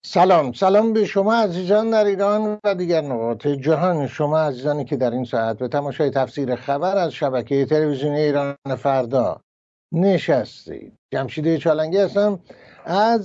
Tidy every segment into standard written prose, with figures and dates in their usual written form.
سلام به شما عزیزان در ایران و دیگر نقاط جهان، شما عزیزانی که در این ساعت به تماشای تفسیر خبر از شبکه تلویزیونی ایران فردا نشستید. جمشید چالنگی هستم، از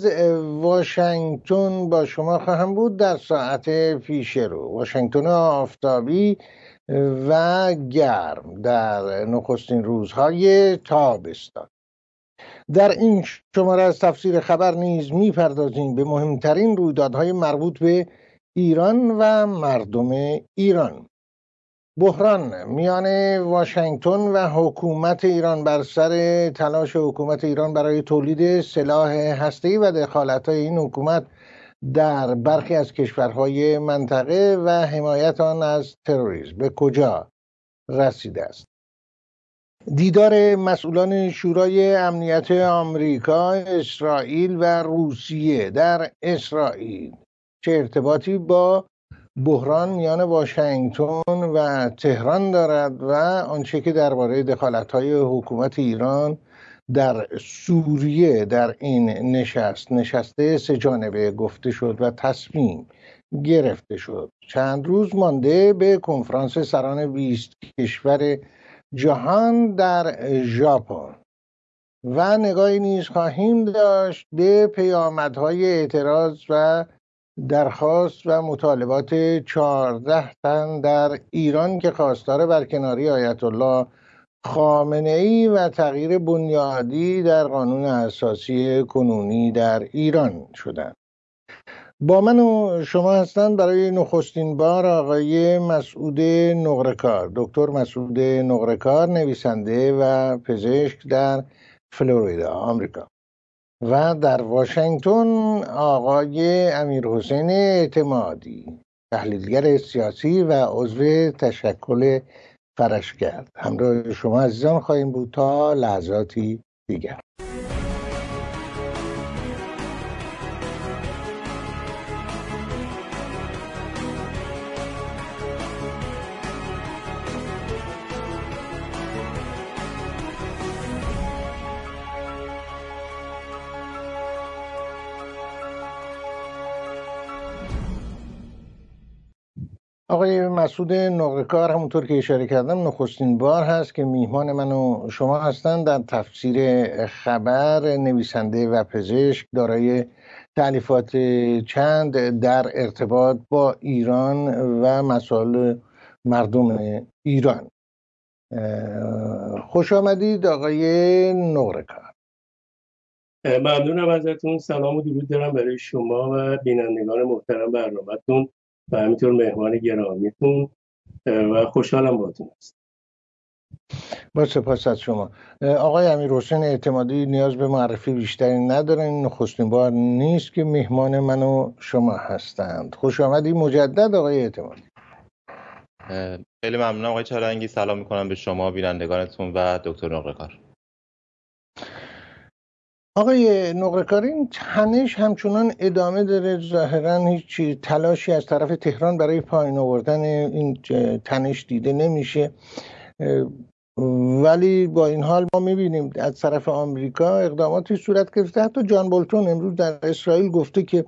واشنگتن با شما خواهم بود در ساعت پیش رو. واشنگتن آفتابی و گرم در نخستین روزهای تابستان. در این شماره از تفسیر خبر نیز می‌پردازیم به مهمترین رویدادهای مربوط به ایران و مردم ایران. بحران میان واشنگتن و حکومت ایران بر سر تلاش حکومت ایران برای تولید سلاح هسته‌ای و دخالت‌های این حکومت در برخی از کشورهای منطقه و حمایت آن از تروریسم به کجا رسیده است؟ دیدار مسئولان شورای امنیت آمریکا، اسرائیل و روسیه در اسرائیل چه ارتباطی با بحران میان واشنگتن و تهران دارد و آنچه که درباره دخالت‌های حکومت ایران در سوریه در این نشسته سه جانبه گفته شد و تصمیم گرفته شد. چند روز مانده به کنفرانس سران 20 کشور جهان در ژاپن و نگاهی نیز خواهیم داشت به پیامدهای اعتراض و درخواست و مطالبات 14 تن در ایران که خواستار برکناری آیت الله خامنه ای و تغییر بنیادی در قانون اساسی کنونی در ایران شدند. با من و شما هستند برای نخستین بار آقای مسعود نقره‌کار، دکتر مسعود نقره‌کار، نویسنده و پزشک در فلوریدا آمریکا، و در واشنگتن آقای امیرحسین اعتمادی، تحلیلگر سیاسی و عضو تشکل فرشگرد. همراه شما عزیزان خواهیم بود تا لحظاتی دیگر. آقای مسعود نقره‌کار، همونطور که اشاره کردم، نخستین بار هست که میهمان من و شما هستند در تفسیر خبر. نویسنده و پزشک دارای تألیفات چند در ارتباط با ایران و مسائل مردم ایران. خوش آمدید آقای نقره‌کار. ممنونم ازتون. سلام و درود دارم برای شما و بینندگان محترم برنامه‌تون و همینطور مهمان گرامیتون و خوشحالم باهاتون هستم. با سپاس از شما. آقای امیرحسین اعتمادی نیاز به معرفی بیشتری ندارن، این نخستین بار نیست که مهمان من و شما هستند. خوش آمدید مجدد آقای اعتمادی. خیلی ممنونم آقای چالنگی. سلام میکنم به شما بینندگانتون و دکتر نقره‌کار. آقای نقره‌کار، این تنش همچنان ادامه داره، ظاهرا هیچ تلاشی از طرف تهران برای پایین آوردن این تنش دیده نمیشه، ولی با این حال ما میبینیم از طرف آمریکا اقداماتی صورت گرفته. حتی جان بولتون امروز در اسرائیل گفته که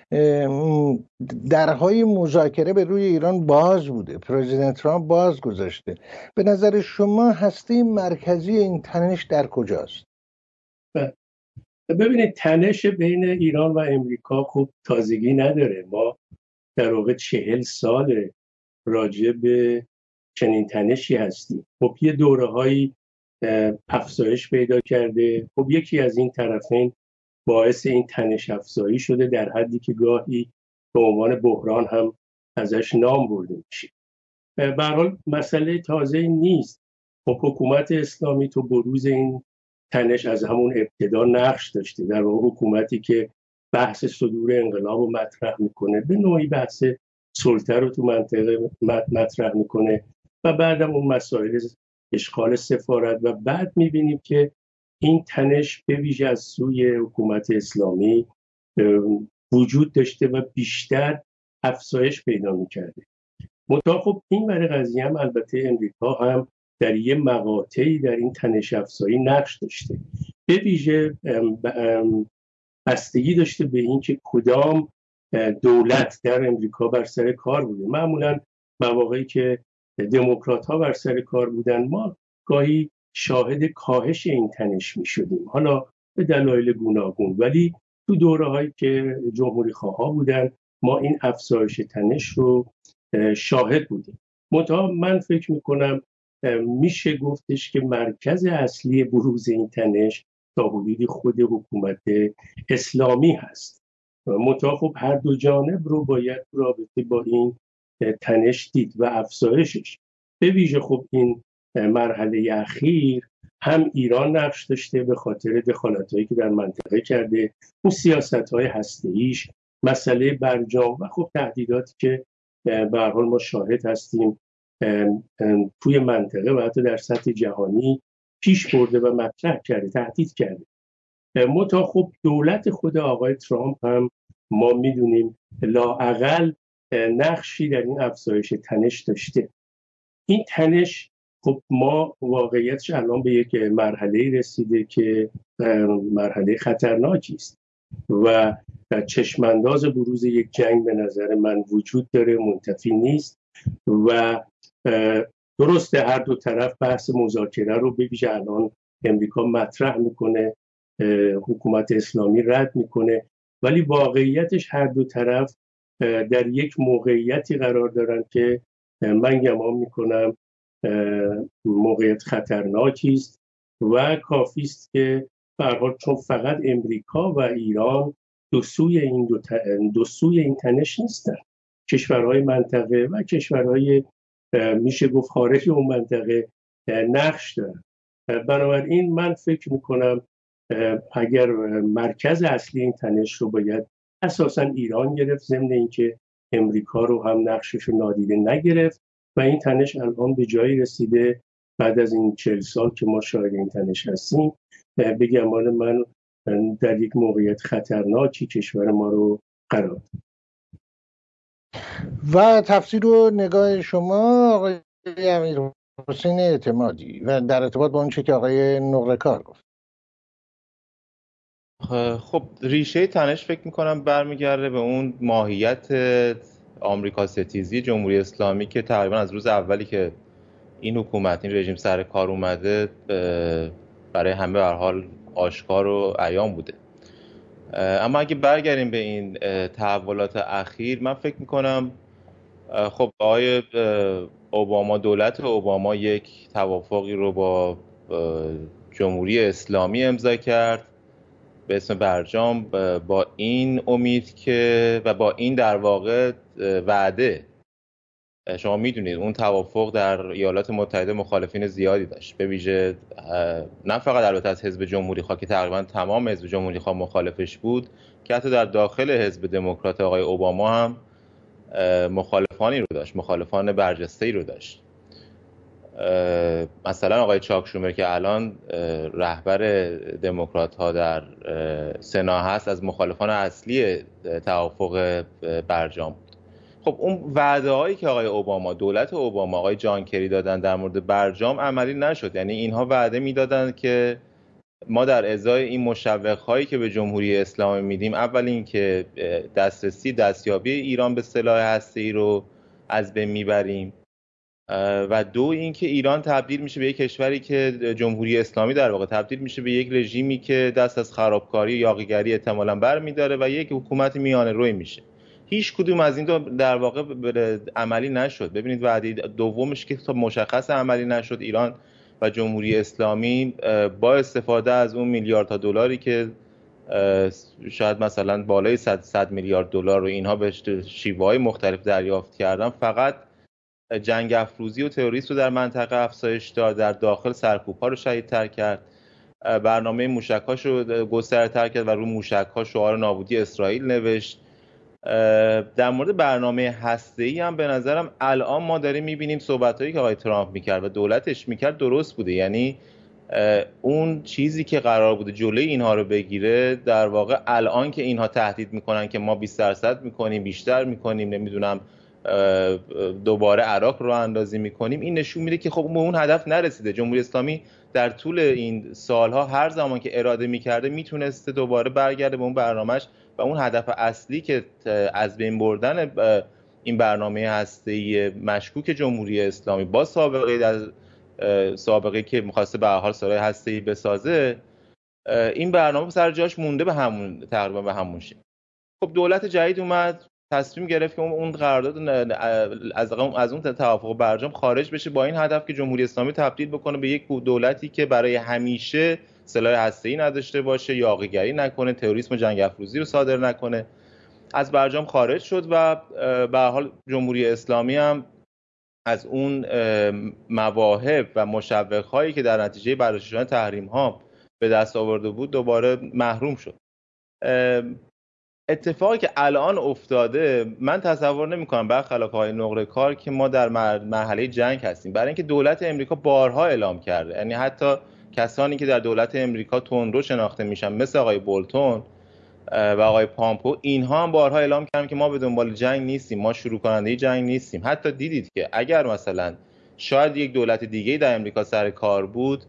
درهای مذاکره به روی ایران باز بوده، پرزیدنت ترامپ باز گذاشته. به نظر شما هسته مرکزی این تنش در کجاست؟ ببینید، تنش بین ایران و امریکا خوب تازگی نداره. ما در واقع 40 سال راجع به چنین تنشی هستیم. خب یه دوره‌هایی افزایش پیدا کرده. خب یکی از این طرفین باعث این تنش افزایی شده، در حدی که گاهی به عنوان بحران هم ازش نام برده میشه. به هر حال مسئله تازه نیست. خب حکومت اسلامی تو بروز این تنش از همون ابتدا نقش داشته. در واقع حکومتی که بحث صدور انقلاب رو مطرح میکنه، به نوعی بحث سلطه رو تو منطقه مطرح میکنه و بعدم اون مسائل اشغال سفارت، و بعد میبینیم که این تنش به ویژه از سوی حکومت اسلامی وجود داشته و بیشتر افزایش پیدا میکرده. منتها خب این برای قضیه هم البته امریکا هم در یه مقاطعی در این تنش افزایی نقش داشته. به ویژه بستگی داشته به این که کدام دولت در امریکا بر سر کار بوده. معمولا مواقعی که دموکرات ها بر سر کار بودن ما گاهی شاهد کاهش این تنش می شدیم، حالا به دلایل گوناگون، ولی تو دوره هایی که جمهوری خواه بودن ما این افزایش تنش رو شاهد بودیم. منتها من فکر میکنم میشه گفتش که مرکز اصلی بروز این تنش تا حدودی خود حکومت اسلامی هست. منتها خب هر دو جانب رو باید رابطه با این تنش دید و افزایشش. به ویژه خب این مرحله اخیر هم ایران نقش داشته به خاطر دخالت‌هایی که در منطقه کرده، اون سیاست‌های هسته‌ایش، مسئله برجام و خب تهدیداتی که به هر حال ما شاهد هستیم توی منطقه و حتی در سطح جهانی پیش برده و مطرح کرده، تهدید کرده. منتها خب دولت خود آقای ترامپ هم ما میدونیم لااقل نقشی در این افزایش تنش داشته. این تنش خب ما واقعیتش الان به یک مرحله رسیده که مرحله خطرناکی است و چشمانداز بروز یک جنگ به نظر من وجود داره، منتفی نیست و درسته هر دو طرف بحث مذاکره رو به ویژه الان امریکا مطرح میکنه، حکومت اسلامی رد میکنه، ولی واقعیتش هر دو طرف در یک موقعیتی قرار دارن که من گمان میکنم موقعیت خطرناکی است و کافی است که به هر حال چون فقط امریکا و ایران دو سوی این تنش نیستن، کشورهای منطقه و کشورهای میشه گفت خارج اون منطقه نقش دارن. بنابراین من فکر میکنم اگر مرکز اصلی این تنش رو باید اساساً ایران گرفت، ضمن اینکه امریکا رو هم نقشش رو نادیده نگرفت و این تنش الان به جایی رسیده بعد از این 40 سال که ما شاهد این تنش هستیم به گمان من در یک موقعیت خطرناکی کشور ما رو قرار. و تفسیر و نگاه شما آقای امیرحسین اعتمادی و در ارتباط با اون چه که آقای نقره‌کار گفت. خب ریشه تنش فکر میکنم برمیگرده به اون ماهیت آمریکا ستیزی جمهوری اسلامی که تقریبا از روز اولی که این حکومت این رژیم سر کار اومده برای همه به هر حال آشکار و عیان بوده. اما اگه برگردیم به این تحولات اخیر، من فکر میکنم خب آقای اوباما، دولت اوباما یک توافقی رو با جمهوری اسلامی امضا کرد به اسم برجام، با این امید که و با این در واقع وعده، شما میدونید اون توافق در ایالات متحده مخالفین زیادی داشت، به ویژه نه فقط البته از حزب جمهوری خواه که تقریبا تمام حزب جمهوری خواه مخالفش بود، که حتی در داخل حزب دموکرات آقای اوباما هم مخالفانی رو داشت، مخالفان برجسته‌ای رو داشت. مثلا آقای چاک شومر که الان رهبر دموکرات ها در سنا هست، از مخالفان اصلی توافق برجام بود. خب اون وعده هایی که آقای اوباما، دولت اوباما، آقای جان کری دادن در مورد برجام عملی نشد. یعنی اینها وعده میدادن که ما در ازای این مشوق هایی که به جمهوری اسلامی میدیم، اول این که دستیابی ایران به سلاح هسته‌ای رو از بین میبریم و دو اینکه ایران تبدیل میشه به یک کشوری که جمهوری اسلامی در واقع تبدیل میشه به یک رژیمی که دست از خرابکاری و یاغیگری احتمالاً برمی‌داره و یک حکومت میانه روی میشه. هیچ کدوم از این دو در واقع عملی نشد. ببینید وعده دومش که تا مشخص عملی نشد، ایران و جمهوری اسلامی با استفاده از اون میلیاردها دلاری که شاید مثلا بالای 100 میلیارد دلار رو اینها به شیوه‌های مختلف دریافت کردن، فقط جنگ افروزی و تروریسم رو در منطقه افزایش داد، در داخل سرکوب‌ها رو شدیدتر کرد، برنامه موشک‌هاش رو گسترتر کرد و رو موشک‌ها شعار نابودی اسرائیل نوشت. در مورد برنامه هسته‌ای هم به نظرم الان ما داریم می‌بینیم صحبتایی که آقای ترامپ می‌کرد و دولتش می‌کرد درست بوده. یعنی اون چیزی که قرار بوده جلوی اینها رو بگیره، در واقع الان که اینها تهدید می‌کنن که ما 20% می‌کنیم، بیشتر می‌کنیم، نمی‌دونم دوباره عراق رو اندازی میکنیم، این نشون میده که خب اون هدف نرسیده. جمهوری اسلامی در طول این سالها هر زمان که اراده میکرده میتونسته دوباره برگرده به اون برنامهش و اون هدف اصلی که از بین بردن این برنامه هسته‌ای مشکوک جمهوری اسلامی با سابقه که می‌خواسته به هر حال سلاح هسته‌ای بسازه، این برنامه سر جاش مونده تقریبا به همون شکل. خب دولت جدید اومد تصمیم گرفت که اون قرارداد از اون توافق برجام خارج بشه با این هدف که جمهوری اسلامی تبدیل بکنه به یک دولتی که برای همیشه سلاح هسته‌ای نداشته باشه، یاغیگری نکنه، تروریسم و جنگ افروزی رو صادر نکنه. از برجام خارج شد و به هر حال جمهوری اسلامی هم از اون مواهب و مشوق‌هایی که در نتیجه برداشته شدن تحریم‌ها به دست آورده بود دوباره محروم شد. اتفاقی که الان افتاده من تصور نمی‌کنم برخلاف آقای نقره‌کار که ما در مرحله جنگ هستیم، برای اینکه دولت امریکا بارها اعلام کرده، یعنی حتی کسانی که در دولت امریکا تندرو شناخته میشن مثل آقای بولتون و آقای پامپو، اینها هم بارها اعلام کردن که ما به دنبال جنگ نیستیم، ما شروع کننده جنگ نیستیم. حتی دیدید که اگر مثلا شاید یک دولت دیگه‌ای در امریکا سر کار بود،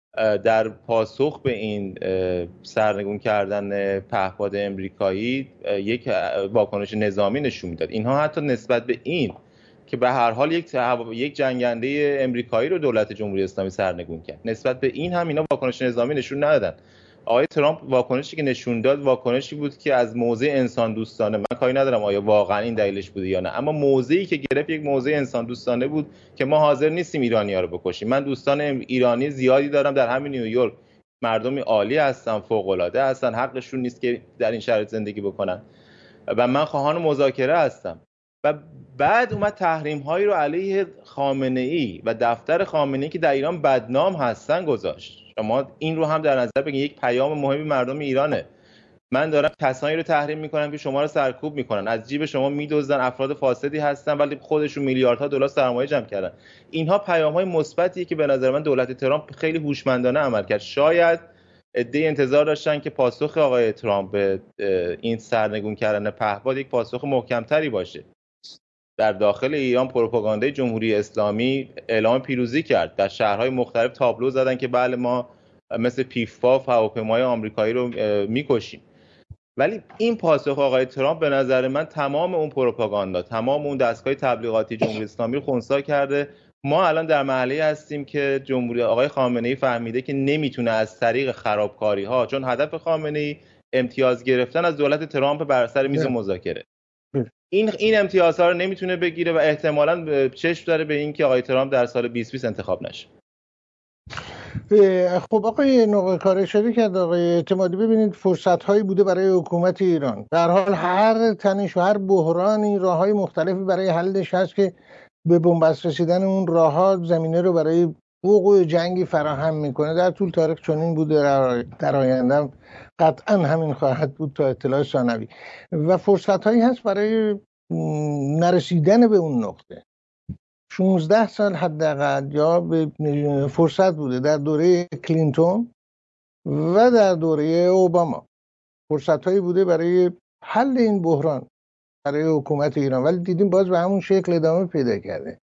در پاسخ به این سرنگون کردن پهپاد امریکایی یک واکنش نظامی نشون میداد. اینها حتی نسبت به این که به هر حال یک جنگنده امریکایی رو دولت جمهوری اسلامی سرنگون کرد، نسبت به این هم اینا واکنش نظامی نشون ندادن. آقای ترامپ واکنشی که نشون داد واکنشی بود که از موضع انسان دوستانه، من کاری ندارم آیا واقعا این دلیلش بوده یا نه، اما موضعی که گرفت یک موضع انسان دوستانه بود که ما حاضر نیستیم ایرانی‌ها رو بکشیم. من دوستان ایرانی زیادی دارم در همین نیویورک، مردمی عالی هستن، فوق‌العاده هستن، حقشون نیست که در این شرایط زندگی بکنن و من خواهان مذاکره هستم. و بعد اومد تحریم‌هایی رو علیه خامنه‌ای و دفتر خامنه‌ای که در ایران بدنام هستن گذاشت. شما این رو هم در نظر بگیرید، یک پیام مهمی مردم ایرانه. من دارم کسانی رو تحریم میکنم که شما رو سرکوب میکنن، از جیب شما میدزدن، افراد فاسدی هستن ولی خودشون میلیاردها دلار سرمایه جمع کردن. اینها پیام‌های مثبتیه که به نظر من دولت ترامپ خیلی هوشمندانه عمل کرد. شاید عده‌ای انتظار داشتن که پاسخ آقای ترامپ به این سرنگون کردن پهپاد یک پاسخ محکم‌تری باشه. در داخل ایران پروپاگاندای جمهوری اسلامی اعلام پیروزی کرد، در شهرهای مختلف تابلو زدن که بله ما مثل پیف‌پاف هواپیمای آمریکایی رو میکشیم. ولی این پاسخ آقای ترامپ به نظر من تمام اون پروپاگاندا، تمام اون دستگاه تبلیغاتی جمهوری اسلامی رو خنثی کرده. ما الان در مرحله هستیم که جمهوری آقای خامنه‌ای فهمیده که نمیتونه از طریق خرابکاری‌ها، چون هدف خامنه‌ای امتیاز گرفتن از دولت ترامپ بر سر میز مذاکره، این امتیازها رو نمیتونه بگیره و احتمالاً چشم داره به این که آقای ترامپ در سال 2020 انتخاب نشه. خب آقای نقره‌کار اشاره کرد آقای اعتمادی، ببینید فرصت‌هایی بوده برای حکومت ایران. به هر حال هر تنش و هر بحرانی راه‌های مختلفی برای حلش هست که به بنبست رسیدن اون راه‌ها زمینه رو برای وقوع جنگی فراهم میکنه. در طول تاریخ چنین بوده، در آینده قطعا همین خواهد بود تا اطلاع ثانوی. و فرصت‌هایی هست برای نرسیدن به اون نقطه. 16 سال حداقل یا به فرصت بوده در دوره کلینتون و در دوره اوباما، فرصت‌هایی بوده برای حل این بحران برای حکومت ایران، ولی دیدیم باز به همون شکل ادامه پیدا کرده.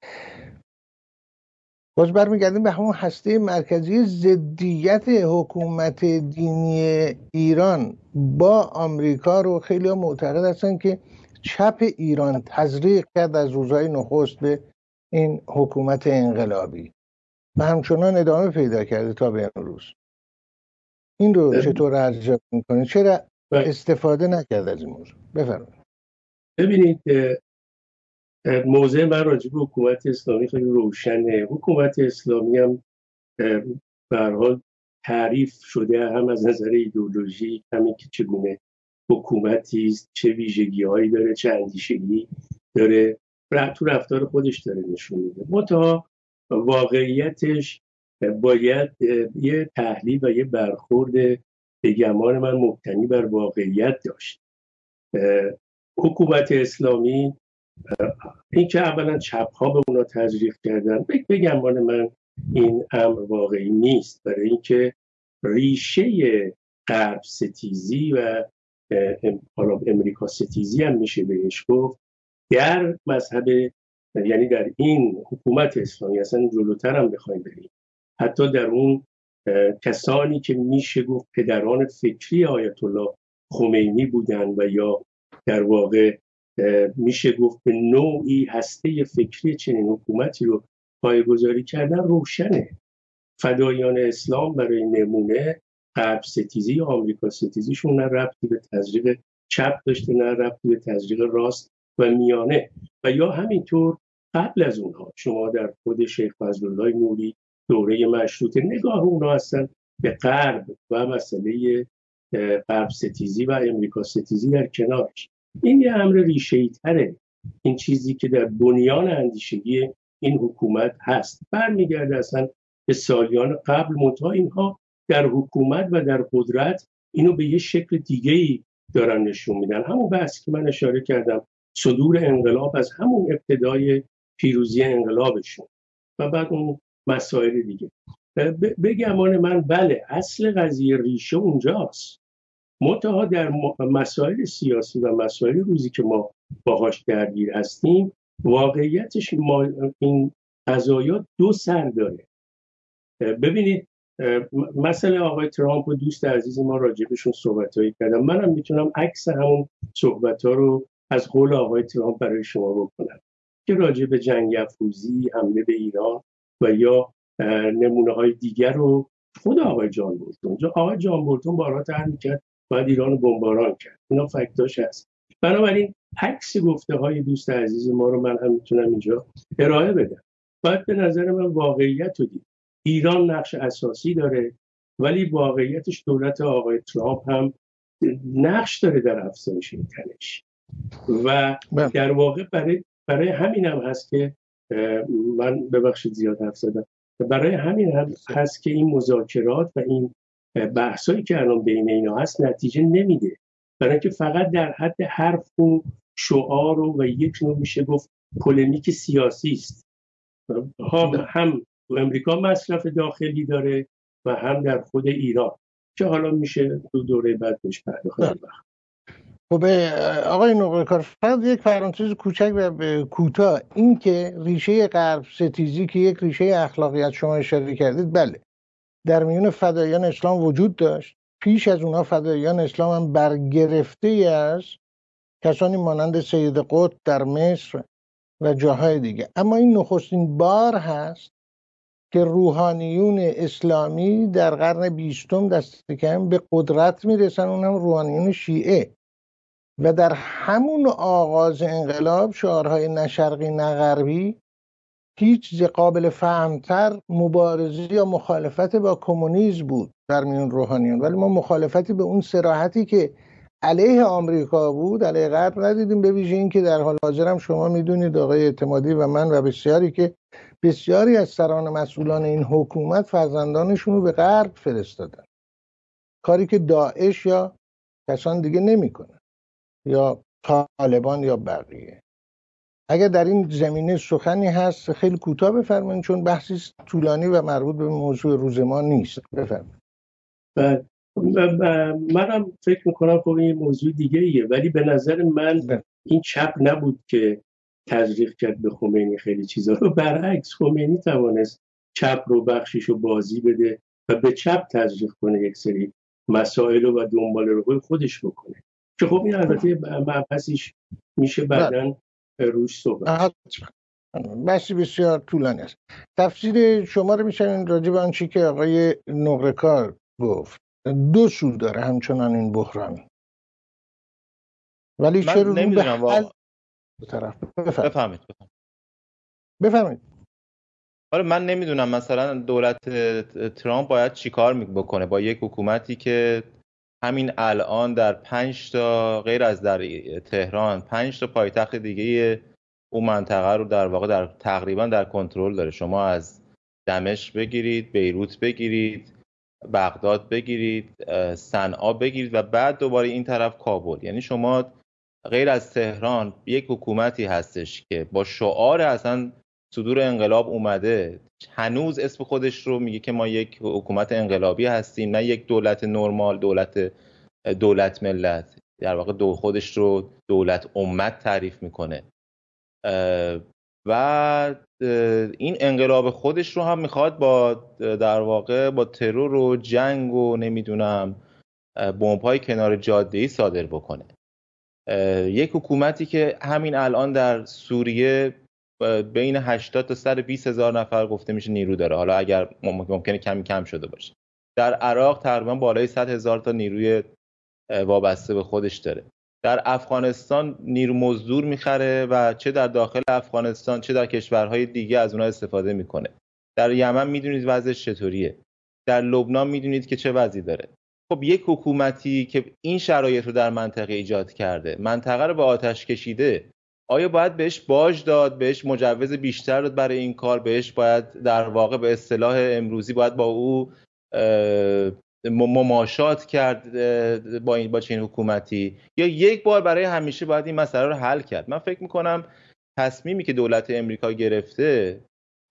باز برمیگردیم به همون هسته مرکزی ضدیت حکومت دینی ایران با آمریکا رو خیلی معتقد هستن که چپ ایران تزریق کرد از روزهای نخست به این حکومت انقلابی و همچنان ادامه پیدا کرده تا به امروز. این رو چطور ارزیابی می‌کنید؟ چرا استفاده نکرد از این موضوع؟ بفرمایید. ببینید موضع من راجع به حکومت اسلامی خیلی روشنه. حکومت اسلامی هم به هر حال تعریف شده هم از نظر ایدئولوژی، همین که چگونه حکومتی است، چه ویژگی‌هایی داره، چه اندیشگی داره، تو رفتار خودش داره نشون میده. منتها واقعیتش باید یه تحلیل و یه برخورد به گمان من مبتنی بر واقعیت داشت. حکومت اسلامی این که اولا چپ ها به اونا تزریق کردن، به گمان من این امر واقعی نیست، برای اینکه ریشه غرب ستیزی و حالا امریکا ستیزی هم میشه بهش گفت در مذهب، یعنی در این حکومت اسلامی، اصلا جلوتر هم بخوایم بریم حتی در اون کسانی که میشه گفت پدران فکری آیت الله خمینی بودن و یا در واقع میشه گفت به نوعی هسته فکری چنین حکومتی رو پایه‌گذاری کردن روشنه. فدایان اسلام برای نمونه غرب ستیزی یا آمریکا ستیزیشون نه ربطی به تزریق چپ داشته نه ربطی به تزریق راست و میانه. و یا همینطور قبل از اونها شما در خود شیخ فضلالله نوری دوره مشروطه نگاه اونها هستن به غرب و مسئله غرب ستیزی و امریکا ستیزی در کنارش. این یه امر ریشه‌ای تره. این چیزی که در بنیان اندیشگی این حکومت هست برمیگرده اصلا به سالیان قبل، منتها اینها در حکومت و در قدرت اینو به یه شکل دیگه‌ای دارن نشون میدن. همون بحثی که من اشاره کردم، صدور انقلاب از همون ابتدای پیروزی انقلابشون و بعد اون مسائل دیگه. بگمان من بله اصل قضیه ریشه اونجاست، منتها در مسائل سیاسی و مسائل روزی که ما باهاش درگیر هستیم واقعیتش این قضایا دو سر داره. ببینید مثلا آقای ترامپ و دوست عزیز ما راجبشون صحبت‌هایی کردم، منم میتونم عکس همون صحبت‌ها رو از قول آقای ترامپ برای شما بکنم که راجب جنگ افروزی، حمله به ایران و یا نمونه‌های دیگر رو خود آقای جان بولتون، آقای جان بولتون بارها طرح می‌کرد باید ایران رو بمباران کرد، اینا فکتاش هست. بنابراین عکس گفته‌های دوست عزیز ما رو من هم میتونم اینجا ارائه بدم. باید به نظر من واقعیت رو دید. ایران نقش اساسی داره، ولی واقعیتش دولت آقای ترامپ هم نقش داره در افزایش این تنش و در واقع برای همین هم هست که من ببخشید زیاد حرف زدم، برای همین هم هست که این مذاکرات و این بحثایی که الان بین اینا هست نتیجه نمیده، برای اینکه فقط در حد حرف و شعار و یک نوع میشه گفت پولمیک سیاسی است. هم تو امریکا مصرف داخلی داره و هم در خود ایران که حالا میشه تو دوره بعد بهش پرداخت. خب آقای نقره‌کار فقط یک پرانتز کوچک و کوتاه، این که ریشه غرب ستیزی که یک ریشه اخلاقیات شما اشاره کردید، بله در میون فدایان اسلام وجود داشت. پیش از اونها فدایان اسلام هم برگرفته از کسانی مانند سید قطب در مصر و جاهای دیگه، اما این نخستین بار هست که روحانیون اسلامی در قرن 20 دست کم به قدرت میرسن، اونم روحانیون شیعه، و در همون آغاز انقلاب شعارهای نه شرقی نه غربی هیچ قابل فهمتر مبارزه یا مخالفت با کمونیسم بود در میون روحانیون، ولی ما مخالفتی به اون صراحتی که علیه آمریکا بود علیه غرب ندیدیم. به ویژه این که در حال حاضر هم شما میدونید آقای اعتمادی و من و بسیاری که بسیاری از سران مسئولان این حکومت فرزندانشون رو به غرب فرستادن، کاری که داعش یا کسان دیگه نمیکنن یا طالبان یا بقیه. اگر در این زمینه سخنی هست خیلی کوتاه بفرمایید، چون بحثی طولانی و مربوط به موضوع روز ما نیست. بفرمایید. منم فکر میکنم که این موضوع دیگه ایه، ولی به نظر من این چپ نبود که تزریق کرد به خمینی خیلی چیزا رو، برعکس خمینی توانست چپ رو بخشیشو بازی بده و به چپ تزریق کنه یک سری مسائل و دنبال روی خودش بکنه، که خب این البته مبحثیش میشه بعداً روش صحبت. بحثی بسیار طولانی است. تفسیر شما رو میشنیم راجع به آنچه که آقای نقره‌کار گفت. دو سو داره همچنان این بحران، ولی چه رو نمیدونم واقعا طرف بفهمید. آره من نمیدونم مثلا دولت ترامپ باید چیکار بکنه با یک حکومتی که همین الان در 5 تا غیر از در تهران 5 تا پایتخت دیگه اون منطقه رو در واقع تقریبا در کنترل داره. شما از دمشق بگیرید، بیروت بگیرید، بغداد بگیرید، صنعا بگیرید و بعد دوباره این طرف کابل. یعنی شما غیر از تهران یک حکومتی هستش که با شعار اصلا صدور انقلاب اومده، هنوز اسم خودش رو میگه که ما یک حکومت انقلابی هستیم، نه یک دولت نرمال، دولت ملت. در واقع خودش رو دولت امت تعریف میکنه و این انقلاب خودش رو هم میخواد با در واقع با ترور و جنگ و نمیدونم بمب‌های کنار جاده‌ای صادر بکنه. یک حکومتی که همین الان در سوریه بین 80 تا 120 هزار نفر گفته میشه نیرو داره، حالا اگر ممکنه کمی کم شده باشه. در عراق تقریبا بالای 100 هزار تا نیروی وابسته به خودش داره. در افغانستان نیرو مزدور میخره و چه در داخل افغانستان چه در کشورهای دیگه از اونها استفاده میکنه. در یمن میدونید وضعش چطوریه. در لبنان میدونید که چه وضعی داره. خب یک حکومتی که این شرایط رو در منطقه ایجاد کرده، منطقه رو به آتش کشیده، آیا باید بهش باج داد، بهش مجوز بیشتر داد برای این کار، بهش باید در واقع به اصطلاح امروزی باید با او مماشات کرد با چنین حکومتی، یا یک بار برای همیشه باید این مسئله رو حل کرد؟ من فکر میکنم تصمیمی که دولت امریکا گرفته،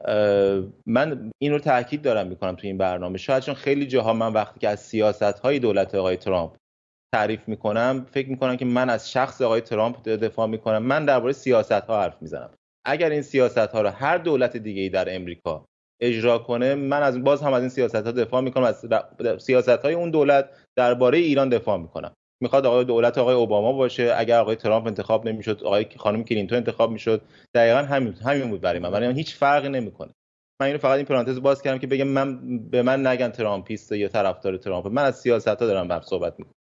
من این رو تاکید دارم میکنم تو این برنامه، شاید چون خیلی جاها من وقتی که از سیاست‌های دولت آقای ترامپ تعریف میکنم فکر میکنم که من از شخص آقای ترامپ دفاع میکنم، من درباره سیاست‌ها حرف میزنم. اگر این سیاست‌ها رو هر دولت دیگه‌ای در امریکا اجرا کنه، من باز هم از این سیاست‌ها دفاع میکنم، از سیاست‌های اون دولت درباره ایران دفاع میکنم. میخواد دولت آقای اوباما باشه، اگر آقای ترامپ انتخاب نمیشد، آقای خانم کلینتون انتخاب میشد، دقیقاً همین بود برای من. برای من هیچ فرقی نمیکنه. من اینو فقط این پرانتز باز کردم که بگم به من نگن ترامپیست یا طرفدار ترامپ، من از سیاست‌ها دارم بحث صحبت میکنم.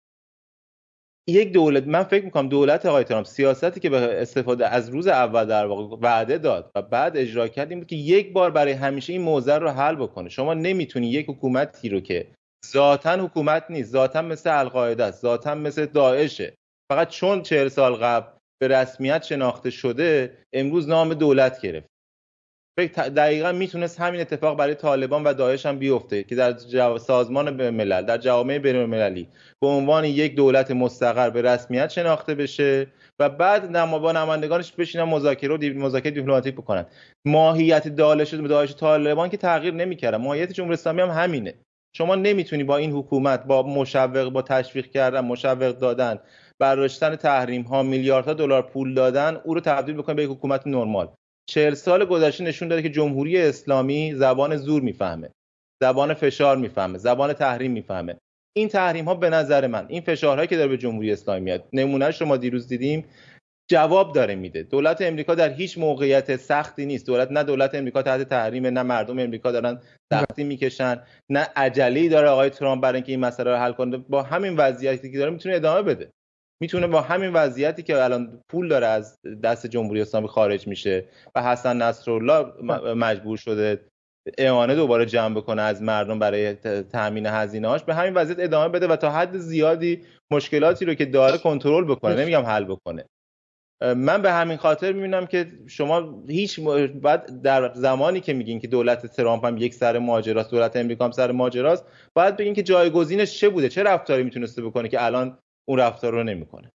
یک دولت، من فکر میکنم دولت آقای ترامپ سیاستی که به استفاده از روز اول در واقع وعده داد و بعد اجرا کرد این بود که یک بار برای همیشه این موضوع رو حل بکنه. شما نمیتونی یک حکومتی رو که ذاتاً حکومت نیست، ذاتاً مثل القاعده است، ذاتاً مثل داعشه، فقط چون 40 سال قبل به رسمیت شناخته شده امروز نام دولت گرفت. دقیقاً میتونست همین اتفاق برای طالبان و داعش هم بیفته که در سازمان ملل، در جوامع بین‌المللی به عنوان یک دولت مستقر به رسمیت شناخته بشه و بعد با نمایندگانش بشینن مذاکره دیپلماتیک بکنن. ماهیت داعش طالبان که تغییر نمی‌کنه، ماهیت جمهوری اسلامی هم همینه. شما نمیتونی با این حکومت با تشویق کردن، مشوق دادن، برداشتن تحریم‌ها، میلیاردها دلار پول دادن او رو تبدیل بکنید به یک حکومت نرمال. 40 سال گذشته نشون داده که جمهوری اسلامی زبان زور میفهمه، زبان فشار میفهمه، زبان تحریم میفهمه. این تحریم ها به نظر من، این فشارهایی که داره به جمهوری اسلامی میاد، نمونهش رو ما دیروز دیدیم، جواب داره میده. دولت امریکا در هیچ موقعیت سختی نیست. دولت امریکا تحت تحریم، نه مردم امریکا دارن سختی میکشن، نه عجله‌ای داره آقای ترامپ برای اینکه این مسئله رو حل کنه. با همین وضعیتی که داره میتونه ادامه بده. میتونه با همین وضعیتی که الان پول داره از دست جمهوری اسلامی خارج میشه و حسن نصرالله مجبور شده اعانه دوباره جمع بکنه از مردم برای تامین هزینه‌هاش، به همین وضعیت ادامه بده و تا حد زیادی مشکلاتی رو که داره کنترل بکنه، نمیگم حل بکنه. من به همین خاطر میبینم که شما بعد در زمانی که میگین که دولت ترامپ هم یک سر ماجراست، دولت امریکا هم سر ماجراست، باید بگین که جایگزینش چه بوده، چه رفتاری میتونسته بکنه که الان اون رفتار رو نمیکنه.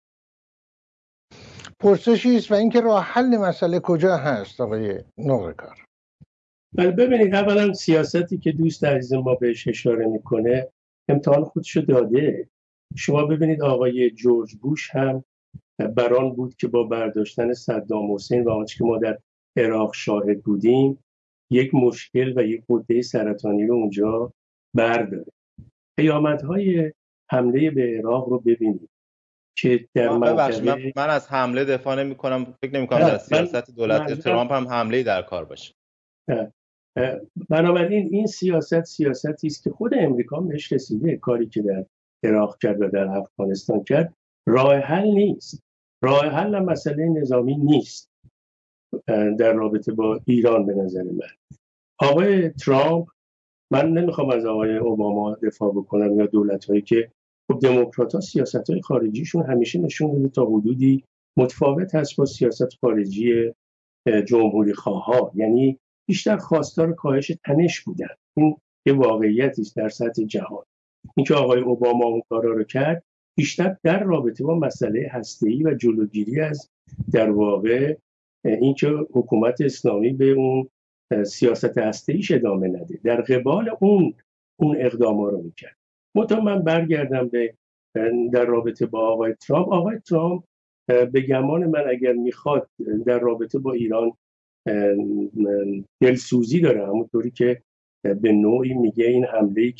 پرسشی است و اینکه راه حل مسئله کجا هست آقای نقره‌کار؟ بله، ببینید، اولا سیاستی که دوست عزیز ما بهش اشاره میکنه امتحان خودشو داده. شما ببینید آقای جورج بوش هم بران بود که با برداشتن صدام حسین و آنچه که ما در عراق شاهد بودیم یک مشکل و یک غده سرطانی رو اونجا برداره. پیامدهای حمله به عراق رو ببینید که در منطقه، من از حمله دفاع نمی‌کنم، فکر نمی‌کنم در سیاست دولت ترامپ هم حمله‌ای در کار باشه. بنابراین این سیاستی است که خود امریکا بهش رسیده. کاری که در عراق کرد و در افغانستان کرد راه حل نیست. راه حل مسئله نظامی نیست در رابطه با ایران. به نظر من آقای ترامپ، من نمیخوام از آقای اوباما دفاع بکنم یا دولت‌هایی که خب دموکرات‌ها سیاست‌های خارجیشون همیشه نشون داده تا حدودی متفاوت هست با سیاست خارجی جمهوری خواها، یعنی بیشتر خواستار کاهش تنش بودن. این یه واقعیتی است در سطح جهان. اینکه آقای اوباما اون کارا رو کرد بیشتر در رابطه با مسئله هسته‌ای و جلوگیری از در واقع اینکه حکومت اسلامی به اون سیاست هسته‌ایش ادامه نده، در قبال اون اقداما رو میکرد. من برگردم به در رابطه با آقای ترامپ به گمان من اگر میخواد در رابطه با ایران دلسوزی داره، همونطوری که به نوعی میگه این حمله‌ای که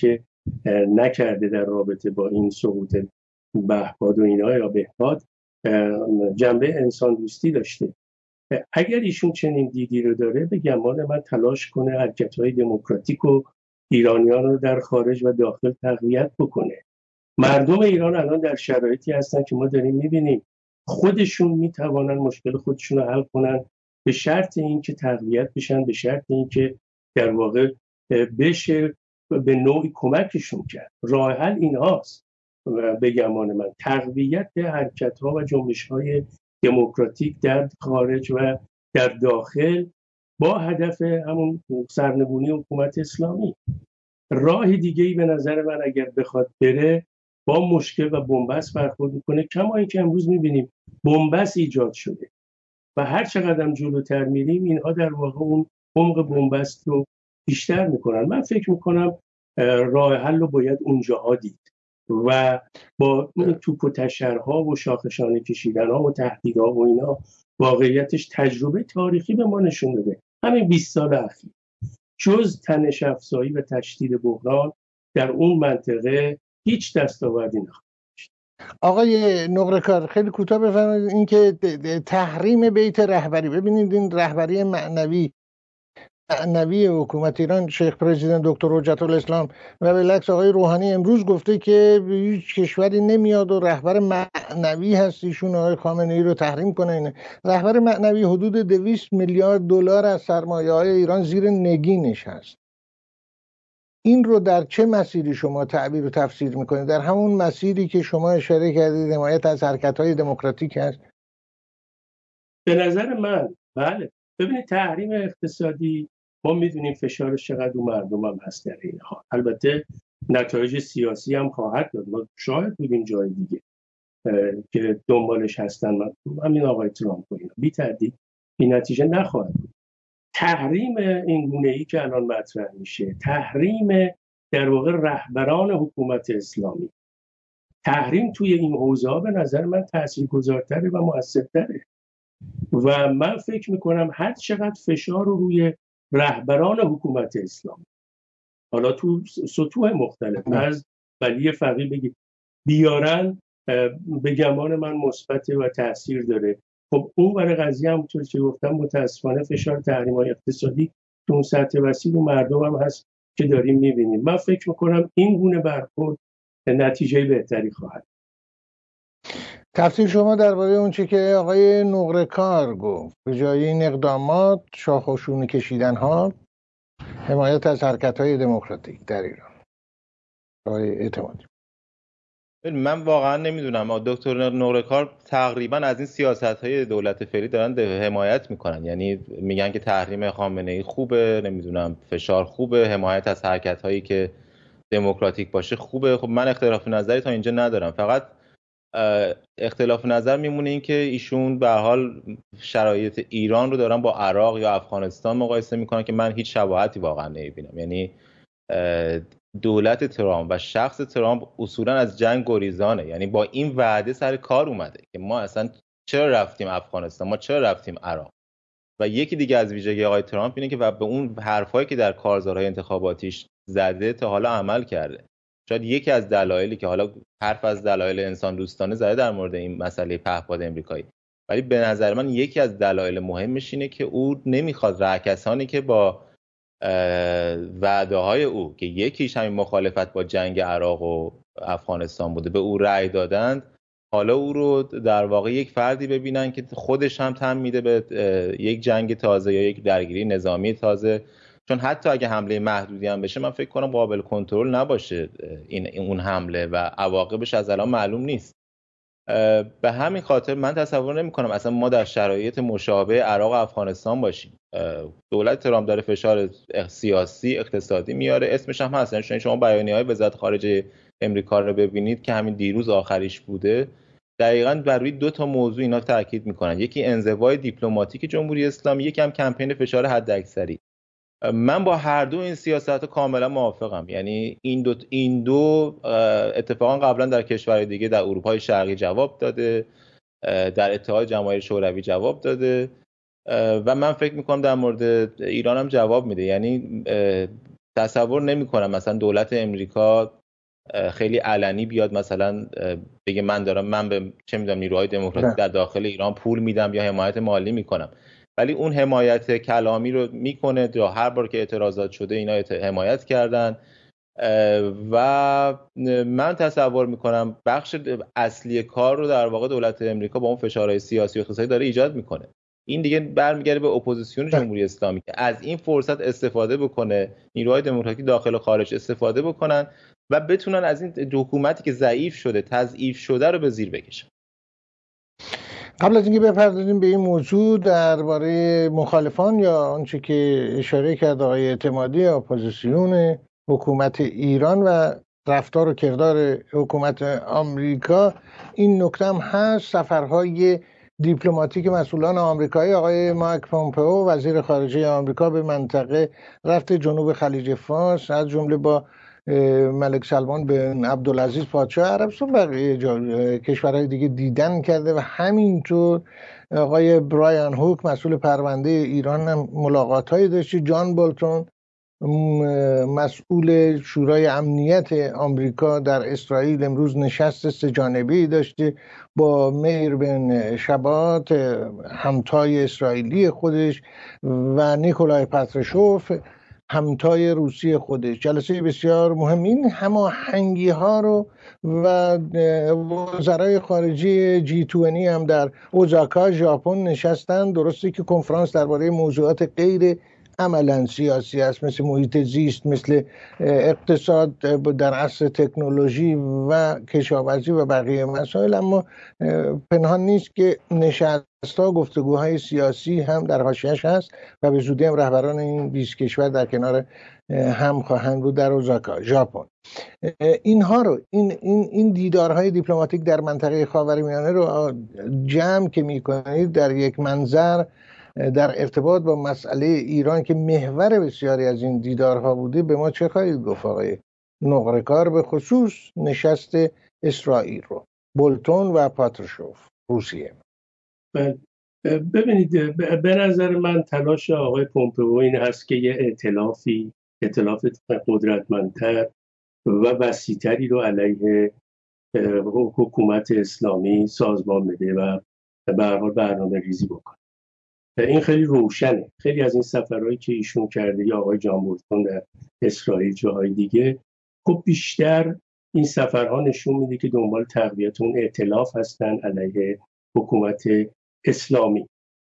نکرده در رابطه با این سقوط بهباد و اینا یا بهباد، جنبه انسان دوستی داشته. اگر ایشون چنین دیدی رو داره، به گمان من تلاش کنه حرکت‌های دموکراتیک و ایرانیان رو در خارج و داخل تقویت بکنه. مردم ایران الان در شرایطی هستن که ما داریم می‌بینیم خودشون میتوانن مشکل خودشون رو حل کنن، به شرط اینکه تقویت بشن، به شرط اینکه در واقع بشه به نوعی کمکشون کرد. راه حل اینهاست. به گمان من تقویت حرکت‌ها و جنبش‌های دموکراتیک در خارج و در داخل با هدف همون سرنگونی حکومت اسلامی. راه دیگه‌ای به نظر من اگر بخواد بره، با مشکل و بنبست برخورد میکنه، کما اینکه امروز میبینیم بنبست ایجاد شده و هر چقدر جلوتر میریم اینها در واقع اون عمق بنبست رو بیشتر میکنن. من فکر میکنم راه حل رو باید اونجاها دید و با توپ و تشرها و شاخشانه کشیدنها و تهدیدها و اینا، واقعیتش تجربه تاریخی به ما نشون داده همین 20 سال اخیر جز تنش افزایی و تشدید بحران در اون منطقه هیچ دستاوردی نخواهد. آقای نقره‌کار خیلی کوتاه بفرمایید این که تحریم بیت رهبری، ببینید این رهبری معنوی حکومت ایران، شیخ پرزیدنت دکتر حجت الاسلام و بالعکس آقای روحانی امروز گفته که هیچ کشوری نمیاد و رهبر معنوی هست ایشون، آقای خامنه‌ای رو تحریم کنه. اینه رهبر معنوی حدود 200 میلیارد دلار از سرمایه‌های ایران زیر نگینش هست. این رو در چه مسیری شما تعبیر و تفسیر میکنید؟ در همون مسیری که شما اشاره کردید حمایت از حرکت‌های دموکراتیک هست؟ به نظر من بله. ببینید تحریم اقتصادی ما میدونیم فشارش چقدر رو مردم هم هست در این حال. البته نتایج سیاسی هم خواهد داد. ما شاهد بودیم جای دیگه که دنبالش هستن، همین آقای ترامپ و اینا، بی تردید این نتیجه نخواهد بود. تحریم این گونه‌ای که الان مطرح میشه، تحریم در واقع رهبران حکومت اسلامی، تحریم توی این حوزه‌ها به نظر من تاثیرگذارتره و مؤثرتره و من فکر میکنم هر چقدر فشار رو روی رهبران حکومت اسلامی، حالا تو سطوح مختلف، از ولی فقیه بگید بیارن، به گمان من مثبت و تاثیر داره. خب اون برای قضیه همونطور که گفتم متاسفانه فشار تحریم‌های اقتصادی تو اون سطح وسیع رو مردم هم هست که داریم می‌بینیم. من فکر می‌کنم این گونه برخورد نتیجه بهتری خواهد. تفسیر شما درباره اون چه که آقای نقره‌کار گفت، به جای این اقدامات شاخ و شونه کشیدن ها، حمایت از حرکت‌های دموکراتیک در ایران، آقای اعتمادی؟ من واقعا نمیدونم. دکتر نقره‌کار تقریبا از این سیاست‌های دولت فعلی دارن حمایت میکنن، یعنی میگن که تحریم خامنه‌ای خوبه، نمیدونم فشار خوبه، حمایت از حرکت‌هایی که دموکراتیک باشه خوبه. خب من اختلاف نظری تا اینجا ندارم، فقط اختلاف نظر میمونه این که ایشون به حال شرایط ایران رو دارن با عراق یا افغانستان مقایسه میکنن که من هیچ شباهتی واقعا نمیبینم. یعنی دولت ترامپ و شخص ترامپ اصولا از جنگ گریزانه، یعنی با این وعده سر کار اومده که ما اصلا چرا رفتیم افغانستان، ما چرا رفتیم عراق. و یکی دیگه از ویژگی آقای ترامپ اینه که به اون حرفایی که در کارزارهای انتخاباتیش زده تا حالا عمل کرده. شاید یکی از دلایلی که حالا حرف از دلایل انسان دوستانه زده در مورد این مسئله پهپاد امریکایی، ولی به نظر من یکی از دلایل مهمش اینه که او نمیخواد کسانی که با وعده‌های او که یکیش همین مخالفت با جنگ عراق و افغانستان بوده به او رأی دادند، حالا او رو در واقع یک فردی ببینن که خودش هم تن میده به یک جنگ تازه یا یک درگیری نظامی تازه. چون حتی اگه حمله محدودی هم بشه من فکر کنم قابل کنترل نباشه اون حمله و عواقبش از الان معلوم نیست. به همین خاطر من تصور نمی کنم اصلا ما در شرایط مشابه عراق و افغانستان باشیم. دولت ترامپ داره فشار سیاسی اقتصادی میاره، اسمش هم هست. یعنی شما بیانیه‌های وزارت خارجه امریکا رو ببینید که همین دیروز آخریش بوده، دقیقاً بر روی دو تا موضوع اینا تاکید میکنن، یکی انزوای دیپلماتیک جمهوری اسلامی، یکی هم کمپین فشار حداکثری. من با هر دو این سیاست‌ها کاملا موافقم. یعنی این دو اتفاقا قبلا در کشورهای دیگه در اروپای شرقی جواب داده، در اتحاد جماهیر شوروی جواب داده و من فکر میکنم در مورد ایران هم جواب میده. یعنی تصور نمی‌کنم مثلا دولت امریکا خیلی علنی بیاد مثلا بگه من به چه میدونم نیروهای دموکراتیک در داخل ایران پول میدم یا حمایت مالی میکنم، ولی اون حمایت کلامی رو میکنه. یا هر بار که اعتراضات شده اینا حمایت کردن و من تصور میکنم بخش اصلی کار رو در واقع دولت امریکا با اون فشارهای سیاسی و اقتصادی داره ایجاد میکنه. این دیگه برمیگرده به اپوزیسیون جمهوری اسلامی که از این فرصت استفاده بکنه، نیروهای دموکراتیک داخل و خارج استفاده بکنن و بتونن از این حکومتی که ضعیف شده، تضعیف شده رو به زیر بکشن. قبل از اینکه بپردازیم به این موضوع درباره مخالفان یا آنچه که اشاره کرد آقای اعتمادی، اپوزیسیون حکومت ایران و رفتار و کردار حکومت آمریکا، این نکته هم هست. سفرهای دیپلماتیک مسئولان آمریکایی، آقای مایک پومپئو وزیر خارجه آمریکا به منطقه رفته جنوب خلیج فارس، از جمله با ملک سلمان بن عبدالعزیز پادشاه عربستان بقیه کشورهای دیگه دیدن کرده و همینطور آقای برایان هوک مسئول پرونده ایران هم ملاقات‌هایی داشته. جان بولتون مسئول شورای امنیت آمریکا در اسرائیل امروز نشست سه‌جانبه‌ای داشته با میر بن شبات همتای اسرائیلی خودش و نیکولای پاتروشوف همتای روسی خودش. جلسه بسیار مهم. این هماهنگی ها رو و وزرای خارجه G20 هم در اوزاکا ژاپن نشستن. درسته که کنفرانس درباره موضوعات غیر عملا سیاسی است، مثل محیط زیست، مثل اقتصاد در عصر تکنولوژی و کشاورزی و بقیه مسائل، اما پنهان نیست که نشست‌ها، گفتگوهای سیاسی هم در حاشیه‌اش هست و به زودی هم رهبران این 20 کشور در کنار هم خواهند بود در اوزاکا ژاپن. اینها رو این دیدارهای دیپلماتیک در منطقه خاورمیانه رو جمع که می‌کنید در یک منظر در ارتباط با مسئله ایران که محور بسیاری از این دیدارها بوده، به ما چه خواهید گفت آقای نقره‌کار، به خصوص نشست اسرائیل رو، بولتون و پاتروشوف روسیه؟ ببینید، به نظر من تلاش آقای پومپئو این هست که یه ائتلاف قدرتمندتر و وسیع‌تری رو علیه حکومت اسلامی سازمان بده و به هر حال برنامه‌ریزی بکنه. این خیلی روشنه. خیلی از این سفرهایی که ایشون کرده یا آقای جان بولتون در اسرائیل جاهای دیگه، خب بیشتر این سفرها نشون میده که دنبال تقویت اون ائتلاف هستن علیه حکومت اسلامی.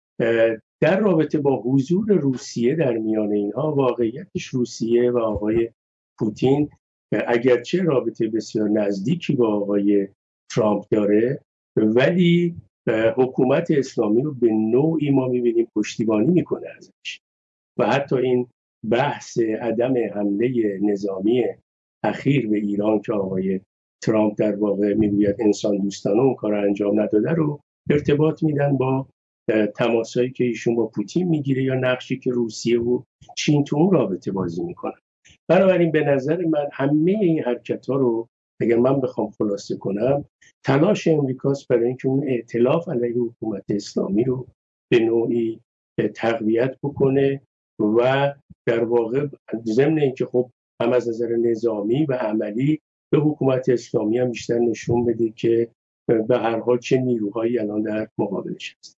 در رابطه با حضور روسیه در میان اینها، واقعیتش روسیه و آقای پوتین اگرچه رابطه بسیار نزدیکی با آقای ترامپ داره، ولی حکومت اسلامی رو به نوعی ما می‌بینیم پشتیبانی میکنه ازش و حتی این بحث عدم حمله نظامی اخیر به ایران که آقای ترامپ در واقع میگوید انسان دوستانه اون کار انجام نداده رو ارتباط میدن با تماسایی که ایشون با پوتین میگیره یا نقشی که روسیه و چین تو اون رابطه بازی میکنن. بنابراین به نظر من همه این حرکت‌ها رو اگر من بخوام خلاصه کنم، تلاش امریکاست برای اینکه اون ائتلاف علیه حکومت اسلامی رو به نوعی تقویت بکنه و در واقع ضمن اینکه خب هم از نظر نظامی و عملی به حکومت اسلامی هم بیشتر نشون بده که به هر حال چه نیروهایی الان در مقابلش هست.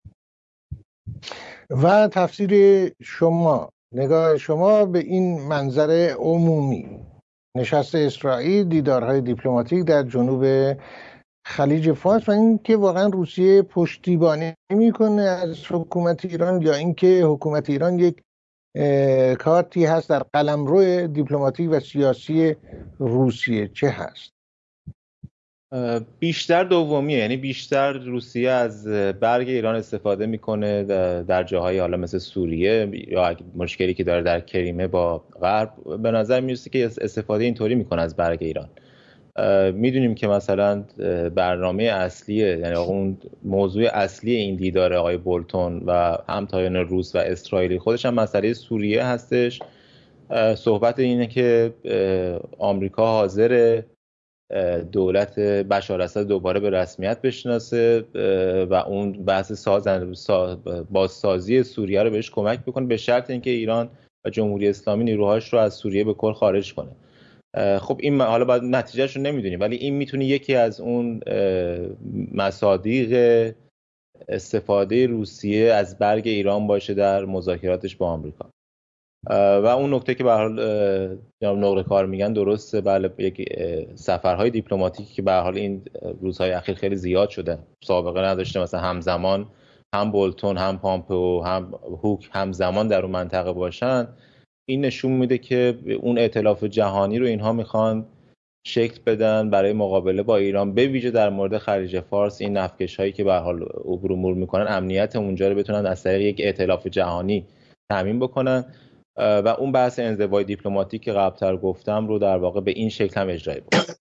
و تفسیر شما، نگاه شما به این منظر عمومی، نشست اسرائیل، دیدارهای دیپلماتیک در جنوب خلیج فارس و اینکه واقعا روسیه پشتیبانی میکنه از حکومت ایران، یا اینکه حکومت ایران یک کارتی هست در قلمرو دیپلماتیک و سیاسی روسیه، چه هست؟ بیشتر دومیه، یعنی بیشتر روسیه از برگ ایران استفاده میکنه در جاهای حالا مثل سوریه یا مشکلی که داره در کریمه با غرب. به نظر میرسه که استفاده اینطوری میکنه از برگ ایران. میدونیم که مثلا برنامه اصلیه، یعنی اون موضوع اصلی این دیدار آقای بولتون و همتایان روس و اسرائیلی خودش هم مسئله سوریه هستش. صحبت اینه که آمریکا حاضر دولت بشار اسد دوباره به رسمیت بشناسه و اون بحث بازسازی سوریه رو بهش کمک بکنه، به شرط اینکه ایران و جمهوری اسلامی نیروهاش رو از سوریه به کل خارج کنه. خب این حالا باید نتیجهش رو نمیدونیم، ولی این میتونه یکی از اون مصادیق استفاده روسیه از برگ ایران باشه در مذاکراتش با آمریکا. و اون نکته که به هر حال جناب نقره‌کار میگن درسته، بله، یک سفرهای دیپلماتیکی که به هر حال این روزهای اخیر خیلی زیاد شده، سابقه نداشته، مثلا همزمان هم بولتون هم پامپئو هم هوک همزمان در اون منطقه باشن، این نشون میده که اون ائتلاف جهانی رو اینها میخوان شکل بدن برای مقابله با ایران، به ویژه در مورد خلیج فارس. این نفتکش هایی که به هر حال عبور و مرور میکنن، امنیت اونجا رو بتونن از طریق یک ائتلاف جهانی تامین بکنن و اون بحث انزوای دیپلماتیک که قبلتر گفتم رو در واقع به این شکل هم اجرایی بکنن.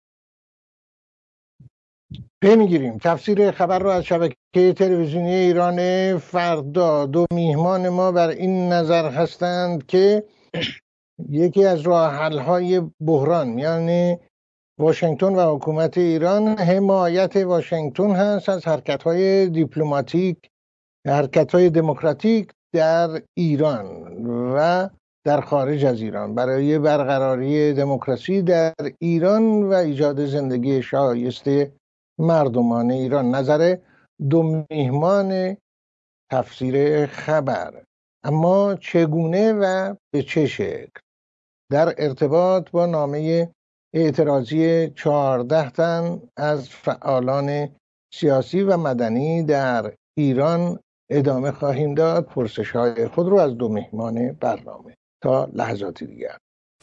میگیریم تفسیر خبر رو از شبکه تلویزیونی ایران فردا. دو میهمان ما بر این نظر هستند که یکی از راه حل‌های بحران میان واشنگتن و حکومت ایران حمایت واشنگتن هست از حرکت‌های دیپلماتیک، حرکت‌های دموکراتیک در ایران و در خارج از ایران برای برقراری دموکراسی در ایران و ایجاد زندگی شایسته مردمان ایران. نظر دو میهمان تفسیر خبر. اما چگونه و به چه شکل؟ در ارتباط با نامه اعتراضی 14 تن از فعالان سیاسی و مدنی در ایران ادامه خواهیم داد پرسش‌های خود رو از دو مهمان برنامه. تا لحظاتی دیگر.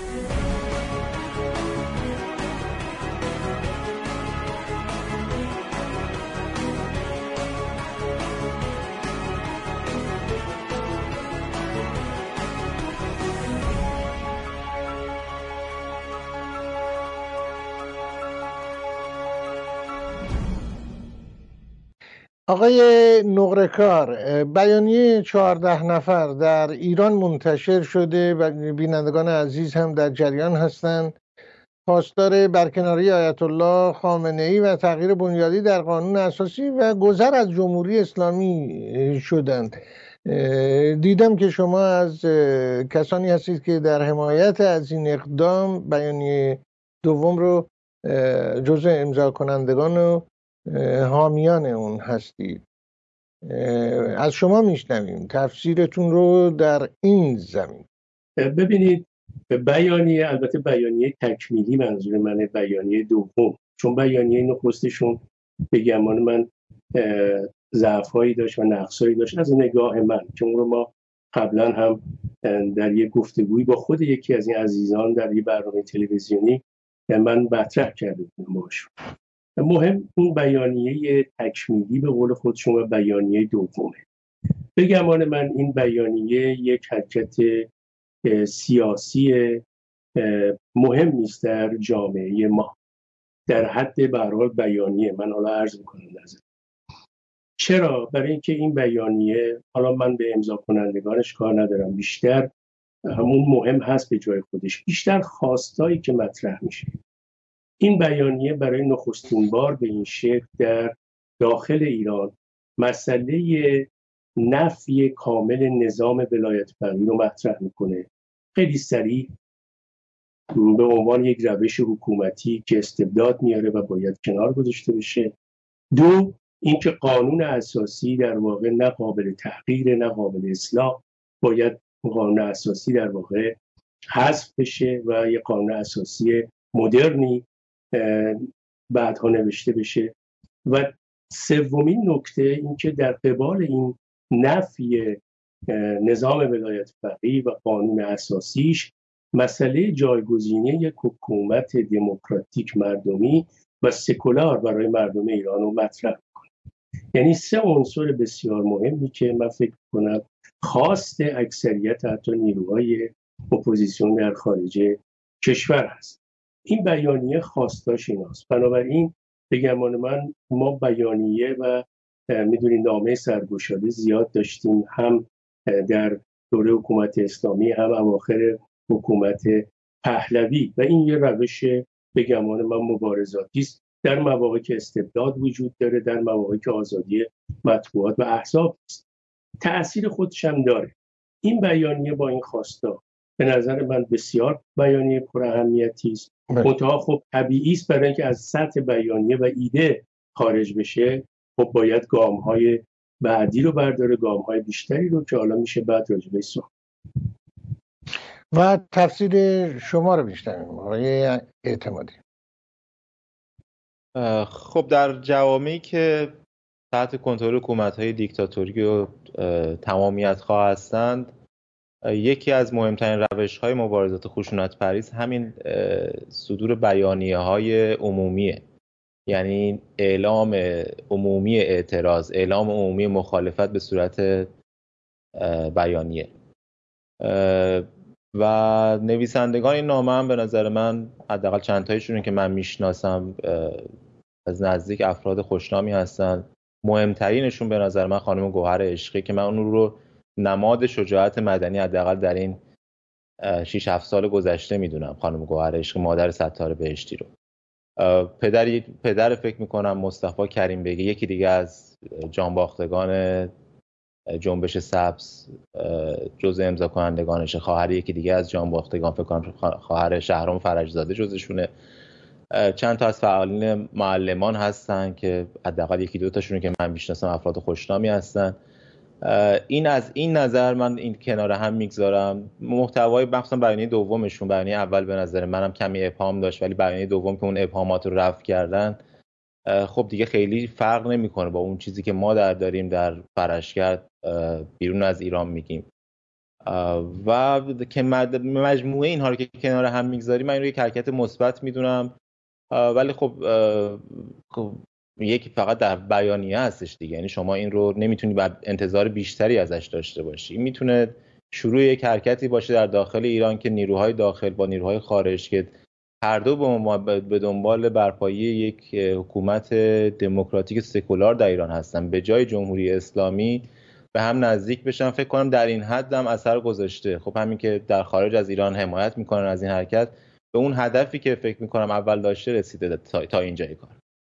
آقای نقره‌کار، بیانیه 14 نفر در ایران منتشر شده و بینندگان عزیز هم در جریان هستند. خواستار برکناری آیت الله خامنه‌ای و تغییر بنیادی در قانون اساسی و گذر از جمهوری اسلامی شدند. دیدم که شما از کسانی هستید که در حمایت از این اقدام بیانیه دوم رو جزء امضا کنندگان و حامیان اون هستید. از شما میشنویم تفسیرتون رو در این زمین. ببینید، بیانیه، البته بیانیه تکمیلی منظور منه، بیانیه دوم، چون بیانیه نخستشون به گمان من ضعف‌هایی داشت و نقص‌هایی داشت از نگاه من، که اون رو ما قبلا هم در یک گفتگویی با خود یکی از این عزیزان در یک برنامه تلویزیونی من مطرح کرده بودم باشون. مهم اون بیانیه تکمیلی به قول خودشون و بیانیه دومه. به گمان من این بیانیه یک حرکت سیاسی مهم نیست در جامعه ما، در حد به هر حال بیانیه. من حالا عرض میکنم نظر. چرا؟ برای اینکه این بیانیه، حالا من به امضا کنندگانش کار ندارم، بیشتر همون مهم هست به جای خودش، بیشتر خواستایی که مطرح میشه. این بیانیه برای نخستین بار به این شکل در داخل ایران مسئله نفی کامل نظام ولایت فقیه رو مطرح میکنه، خیلی سریع، به عنوان یک روش حکومتی که استبداد میاره و باید کنار گذاشته بشه. دو، اینکه قانون اساسی در واقع نه قابل تغییر نه قابل اصلاح، باید قانون اساسی در واقع حذف بشه و یک قانون اساسی مدرنی بعدها نوشته بشه. و سومین نکته اینکه در قبال این نفی نظام ولایت فقیه و قانون اساسیش، مسئله جایگزینی یک حکومت دموکراتیک مردمی و سکولار برای مردم ایران رو مطرح کنه. یعنی سه عنصر بسیار مهمی که من فکر کنم خواست اکثریت حتی نیروهای اپوزیسیون در خارج کشور هست. این بیانیه خواستاش ایناست. بنابراین به گمان من ما بیانیه و میدونید نامه سرگشاده زیاد داشتیم، هم در دوره حکومت اسلامی هم اواخر حکومت پهلوی، و این یه روش به گمان من مبارزاتی است در مواقعی که استبداد وجود داره، در مواقعی که آزادی مطبوعات و احزاب است. تأثیر خودش هم داره. این بیانیه با این خواستا به نظر من بسیار بیانیه پر اهمیتی است. منتها خب طبیعی است برای اینکه از سطح بیانیه و ایده خارج بشه خب باید گام‌های بعدی رو برداره، گام‌های بیشتری رو که حالا میشه بعد راجع بهش صحبت و تفسیر شما رو بیشتر آقای اعتمادی. خب در جوامعی که تحت کنترل حکومت‌های دیکتاتوری و تمامیت‌خواه هستند، یکی از مهمترین روش‌های مبارزات خشونت‌پریز همین صدور بیانیه‌های عمومیه، یعنی اعلام عمومی اعتراض، اعلام عمومی مخالفت به صورت بیانیه. و نویسندگان این نامه هم به نظر من حداقل چند تایشون که من میشناسم از نزدیک افراد خوشنامی هستن. مهمترینشون به نظر من خانم گوهر عشقی که من اون رو نماد شجاعت مدنی حداقل در این 6-7 سال گذشته میدونم. خانم گوهر عشقی، مادر ستاره بهشتی رو، پدر فکر میکنم مصطفی کریم بگی، یکی دیگه از جانباختگان جنبش سبز، جزء امضا کنندگانشه، خواهر یکی دیگه از جانباختگان فکر کنم خواهر شهرام فرجزاده جزشونه. چند تا از فعالین معلمان هستن که حداقل یکی دو تاشون که من میشناسم افراد خوشنامی هستن. این از این نظر من این کنار هم میگذارم. محتوای مخصوصا بیانیه دومشون، بیانیه اول به نظر منم کمی ابهام داشت، ولی بیانیه دوم که اون ابهامات رو رفع کردن خب دیگه خیلی فرق نمیکنه با اون چیزی که ما داریم در فرشگرد بیرون از ایران میگیم. و که مجموعه اینها رو که کنار هم میگذاریم من رو یک حرکت مثبت میدونم. ولی خب یکی فقط در بیانیه هستش دیگه، یعنی شما این رو نمیتونی بعد انتظار بیشتری ازش داشته باشی. این میتونه شروع یک حرکتی باشه در داخل ایران که نیروهای داخل با نیروهای خارج که هر دو به دنبال برپایی یک حکومت دموکراتیک سکولار در ایران هستن، به جای جمهوری اسلامی به هم نزدیک بشن. فکر کنم در این حد هم اثر گذاشته. خب همین که در خارج از ایران حمایت میکنن از این حرکت، به اون هدفی که فکر میکنم اول داشته رسیده تا اینجای کار.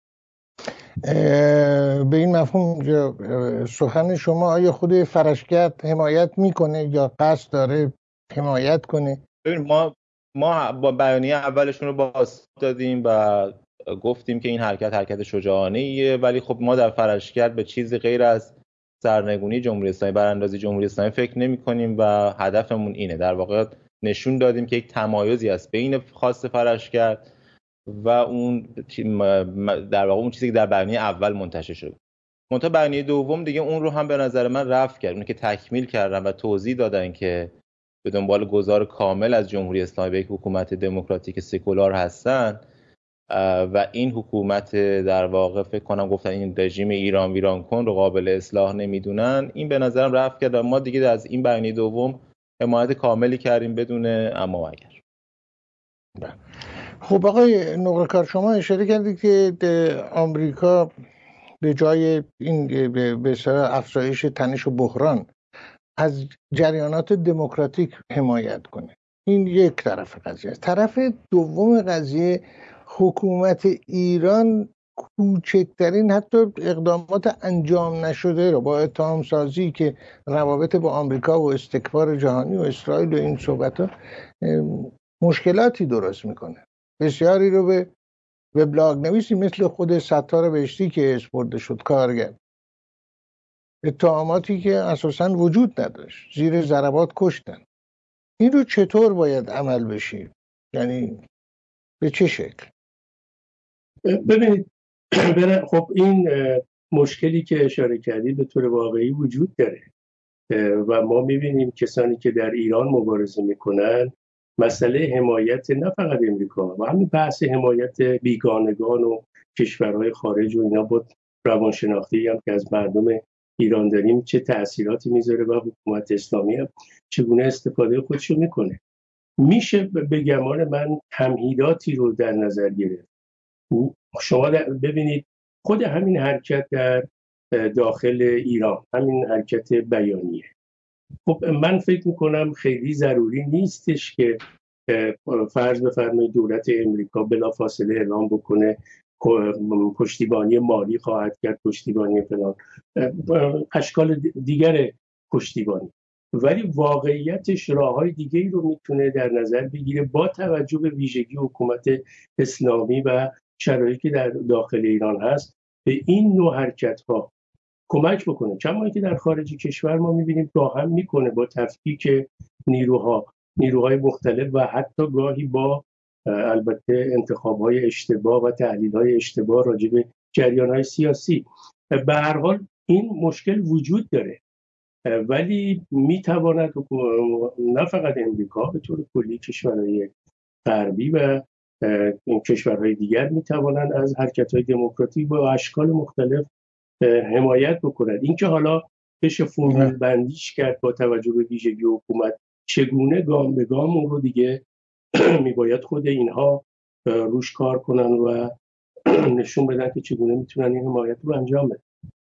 به این مفهوم سخن شما آیا خود فرشگرد حمایت میکنه یا قصد داره حمایت کنه؟ ببین ما با بیانیه اولشون رو باز دادیم و گفتیم که این حرکت شجاعانه ایه، ولی خب ما در فرشگرد به چیزی غیر از سرنگونی جمهوری اسلامی، براندازی جمهوری اسلامی فکر نمی کنیم و هدفمون اینه. در واقع نشون دادیم که یک تمایزی است بین خواست فرشگرد و اون در واقع اون چیزی که در بیانیه اول منتشر شد. منتها بیانیه دوم دیگه اون رو هم به نظر من رفع کرد، اون که تکمیل کردن و توضیح دادن که به دنبال گذار کامل از جمهوری اسلامی به یک حکومت دموکراتیک سکولار هستن و این حکومت در واقع فکر کنم گفتن این رژیم ایران ویران کن رو قابل اصلاح نمیدونن. این به نظرم رفع کرد. ما دیگه از این بیانیه دوم حمایت کاملی کردیم بدون اما و اگر. خب آقای نقره‌کار، شما اشاره کردید که آمریکا به جای این به اصطلاح افزایش تنش و بحران از جریانات دموکراتیک حمایت کنه. این یک طرف قضیه است. طرف دوم قضیه، حکومت ایران کوچکترین حتی اقدامات انجام نشده رو با اتهام سازی که روابط با آمریکا و استکبار جهانی و اسرائیل و این صحبت‌ها مشکلاتی درست میکنه. بسیاری رو به وبلاگ نویسی مثل خود ستاره بهشتی که اسپرده شد کارگر، اتهاماتی که اساساً وجود نداشت، زیر ضربات کشتن. این رو چطور باید عمل بشی؟ یعنی به چه شکل؟ ببینید خب این مشکلی که اشاره کردید به طور واقعی وجود داره و ما میبینیم کسانی که در ایران مبارزه میکنن مسئله حمایت نه فقط امریکا و همین بحث حمایت بیگانگان و کشورهای خارج و اینا با روانشناختی هم که از مردم ایران داریم چه تأثیراتی میذاره و حکومت اسلامی هم چگونه استفاده خودشو میکنه. میشه به گمان من تمهیداتی رو در نظر گرفت. شما ببینید خود همین حرکت در داخل ایران، همین حرکت بیانیه، خب من فکر میکنم خیلی ضروری نیستش که فرض بفرمایید دولت امریکا بلافاصله اعلام بکنه پشتیبانی مالی خواهد کرد، پشتیبانی فلان اشکال دیگر پشتیبانی. ولی واقعیتش راههای دیگه ای رو میتونه در نظر بگیره با توجه به ویژگی حکومت اسلامی و شرایطی که در داخل ایران هست، به این نوع حرکت ها کمک بکنه. کما اینکه در خارج کشور ما میبینیم راهم میکنه با تفکیک نیروهای مختلف و حتی گاهی با البته انتخاب‌های اشتباه و تحلیل‌های اشتباه راجع به جریان‌های سیاسی. به هر حال این مشکل وجود داره، ولی میتواند نه فقط امریکا، به طور کلی کشورهای غربی و این کشورهای دیگر میتوانند از حرکت‌های دموکراتیک با اشکال مختلف حمایت بکنند. اینکه حالا بشه فرمول بندیش کرد با توجه به ویژگی حکومت چگونه گام به گام اون رو دیگه میباید خود اینها روش کار کنن و نشون بدن که چگونه میتونن این حمایت رو انجام بدن.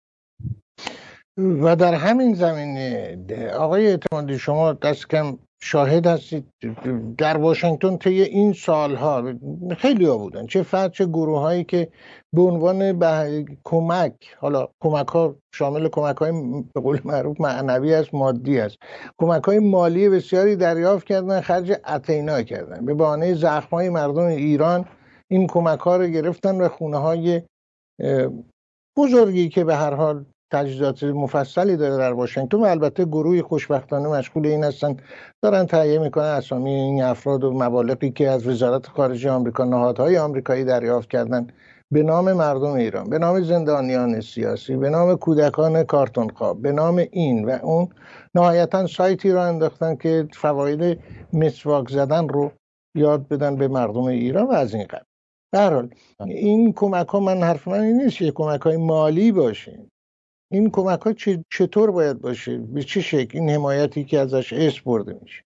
و در همین زمینه آقای اعتمادی، شما دست کم شاهد هستید در واشنگتن طی این سالها خیلی ها بودن، چه فرد چه گروه هایی که به عنوان کمک، حالا کمک ها شامل کمک های به قول معروف معنوی است، مادی است، کمک های مالی بسیاری دریافت کردن، خرج اتینا کردن، به بهانه زخم های مردم ایران این کمک ها رو گرفتن و خونه های بزرگی که به هر حال تجهیزات مفصلی داره در واشنگتن و البته گروهی خوشبختانه مشغول این هستن دارن تهیه میکنن اسامی این افراد و مبالغی که از وزارت خارجه آمریکا، نهادهای آمریکایی دریافت کردن به نام مردم ایران، به نام زندانیان سیاسی، به نام کودکان کارتون خواب، به نام این و اون، نهایتا سایتی رو انداختن که فواید مسواک زدن رو یاد بدن به مردم ایران و از این قبیل. به هر حال این کمک ها، من حرف من این نیست که کمک های مالی باشه، این کمک ها چطور باید باشه، به چه شکل این حمایتی که ازش اسم برده میشه؟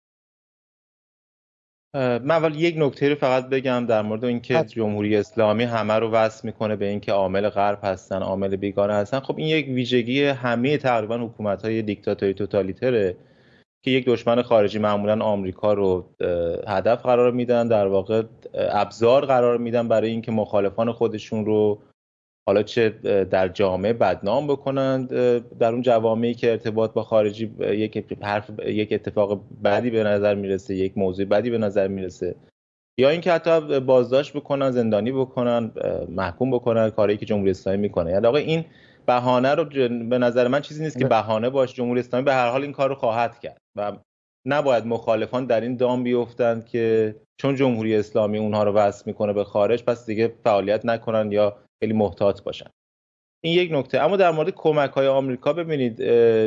من اول یک نکته رو فقط بگم در مورد اینکه جمهوری اسلامی همه رو وصل میکنه به اینکه عامل غرب هستن، عامل بیگانه هستن. خب این یک ویژگی همه تقریبا حکومت‌های دیکتاتوری توتالیتره که یک دشمن خارجی، معمولا آمریکا رو هدف قرار میدن، در واقع ابزار قرار میدن برای اینکه مخالفان خودشون رو حالا چه در جامعه بدنام بکنند، در اون جوامعی که ارتباط با خارجی یک اتفاق بدی به نظر میرسه، یک موضوع بدی به نظر میرسه، یا اینکه حتی بازداشت بکنن، زندانی بکنن، محکوم بکنن، کاری که جمهوری اسلامی میکنه. یعنی آقا این بهانه رو به نظر من چیزی نیست که بهانه باشه. جمهوری اسلامی به هر حال این کار رو خواهد کرد و نباید مخالفان در این دام بیفتند که چون جمهوری اسلامی اونها رو وصل میکنه به خارج پس دیگه فعالیت نکنن یا خیلی محتاط باشن. این یک نکته. اما در مورد کمک‌های آمریکا ببینید،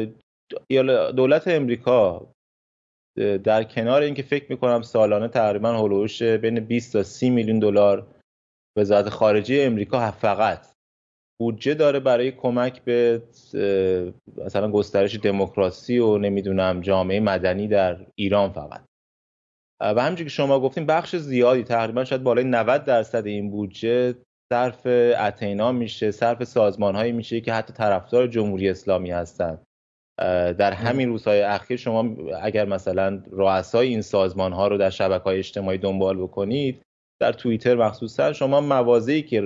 دولت امریکا در کنار اینکه فکر میکنم سالانه تقریبا هولوش بین 20 تا 30 میلیون دلار وزارت خارجه امریکا فقط بودجه داره برای کمک به مثلا گسترش دموکراسی و نمیدونم جامعه مدنی در ایران فقط، و همونجوری که شما گفتین بخش زیادی تقریبا شاید بالای 90% این بودجه صرف اتینا میشه، صرف سازمان‌هایی میشه که حتی طرفدار جمهوری اسلامی هستند. در همین روزهای اخیر شما اگر مثلا رؤسای این سازمان‌ها رو در شبکه‌های اجتماعی دنبال بکنید، در توییتر مخصوصا، شما مواضعی که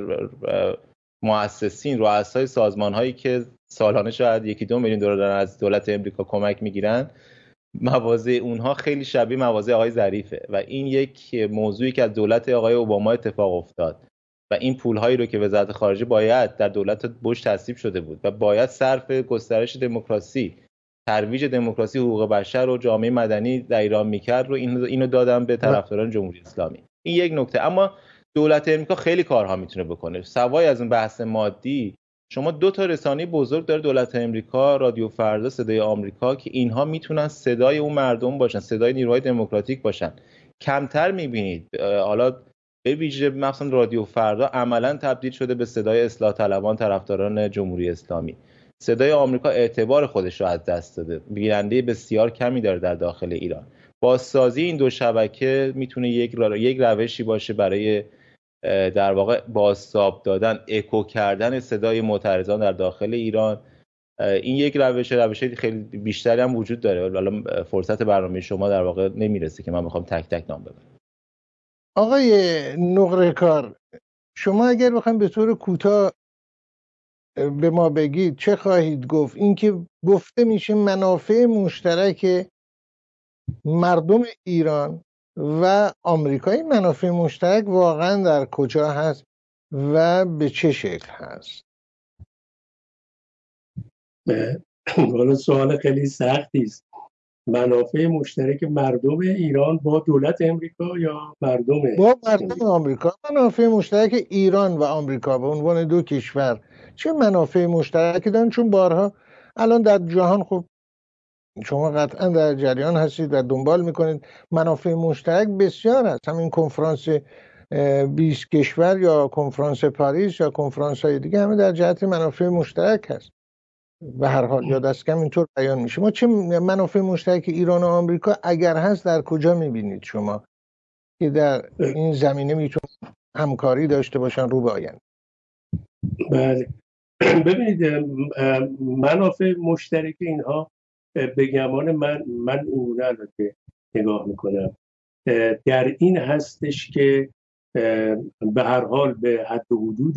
مؤسسین، رؤسای سازمان‌هایی که سالانه شاید 1-2 میلیون دلار از دولت امریکا کمک میگیرن، مواضع اونها خیلی شبیه مواضع آقای ظریفه و این یک موضوعی که از دولت آقای اوباما اتفاق افتاد و این پول‌هایی رو که وزارت خارجه باید در دولت بوش تصویب شده بود و باید صرف گسترش دموکراسی، ترویج دموکراسی، حقوق بشر و جامعه مدنی در ایران میکرد رو اینو دادن به طرفداران جمهوری اسلامی. این یک نکته. اما دولت امریکا خیلی کارها میتونه بکنه. سوای از اون بحث مادی، شما 2 تا رسانه بزرگ داره دولت امریکا، رادیو فردا، صدای آمریکا، که اینها میتونن صدای اون مردم باشن، صدای نیروهای دموکراتیک باشن. کمتر میبینید حالا به ویژه مثلا رادیو فردا عملا تبدیل شده به صدای اصلاح طلبان، طرفداران جمهوری اسلامی. صدای آمریکا اعتبار خودش رو از دست داده، بیننده بسیار کمی داره در داخل ایران. بازسازی این دو شبکه میتونه یک روشی باشه برای در واقع بازتاب دادن، اکو کردن صدای معترضان در داخل ایران. این یک روش خیلی بیشتری هم وجود داره. حالا فرصت برنامه شما در واقع نمیرسه که من بخوام تک تک نام ببرم. آقای نقره کار، شما اگر بخوایم به طور کوتاه به ما بگید چه خواهید گفت؟ اینکه گفته میشه منافع مشترک مردم ایران و آمریکایی، منافع مشترک واقعا در کجا هست و به چه شکل هست؟ حالا سوال خیلی سختی است. منافع مشترک مردم ایران با دولت امریکا یا مردم با مردم آمریکا؟ منافع مشترک ایران و آمریکا به عنوان دو کشور چه منافع مشترکی دارن؟ چون بارها الان در جهان، خب شما قطعا در جریان هستید و دنبال میکنید، منافع مشترک بسیار هست. همین کنفرانس 20 کشور یا کنفرانس پاریس یا کنفرانس های دیگه همه در جهت منافع مشترک هست. به هر حال یا دست کم اینطور بیان میشه. ما چه منافع مشترک ایران و آمریکا اگر هست در کجا میبینید شما که در این زمینه میتونه همکاری داشته باشن رو به آینده؟ بله، ببینید منافع مشترک اینها به گمان من اینگونه البته نگاه میکنم، در این هستش که به هر حال به حد و حدود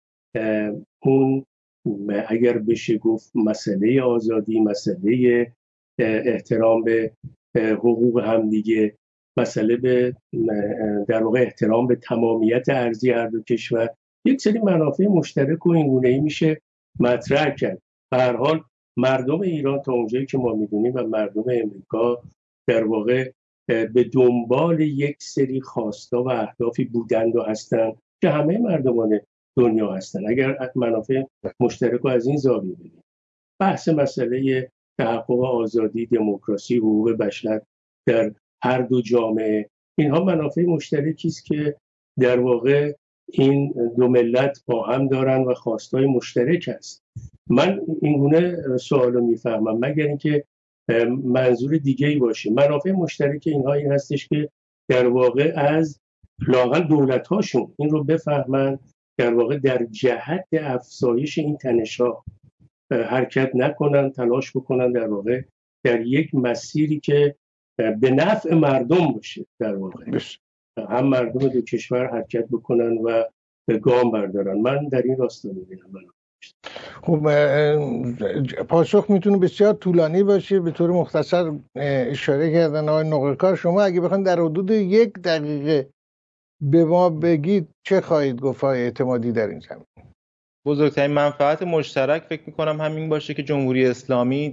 اون، اگر بشه گفت، مسئله آزادی، مسئله احترام به حقوق همدیگه، مسئله به در واقع احترام به تمامیت ارضی هر دو کشور، یک سری منافع مشترک و اینگونه‌ای میشه مطرح کرد. به هر حال مردم ایران تا اونجایی که ما میدونیم و مردم امریکا در واقع به دنبال یک سری خواستا و اهدافی بودند و هستند که همه مردمان دنیا هستند. اگر منافع مشترک رو از این زاویه ببینیم، بحث مسئله تحقق آزادی، دموکراسی، حقوق بشر در هر دو جامعه، اینها منافع مشترکی است که در واقع این دو ملت با هم دارن و خواستای مشترک است. من اینگونه سوالو میفهمم، مگر اینکه منظور دیگه‌ای باشه. منافع مشترک اینها این هستش که در واقع از لااقل دولت‌هاشون این رو بفهمن، در واقع در جهت افزایش این تنش‌ها حرکت نکنن، تلاش بکنن در واقع در یک مسیری که به نفع مردم باشه، در واقع هم مردم دو کشور حرکت بکنن و به گام بردارن. من در این راستا می‌بینم. خب پاسخ میتونه بسیار طولانی باشه. به طور مختصر اشاره کردن آقای نقره‌کار. شما اگه بخواید در حدود 1 دقیقه به ما بگید چه خواهید گفت آقای اعتمادی در این زمینه؟ بزرگترین منفعت مشترک فکر میکنم همین باشه که جمهوری اسلامی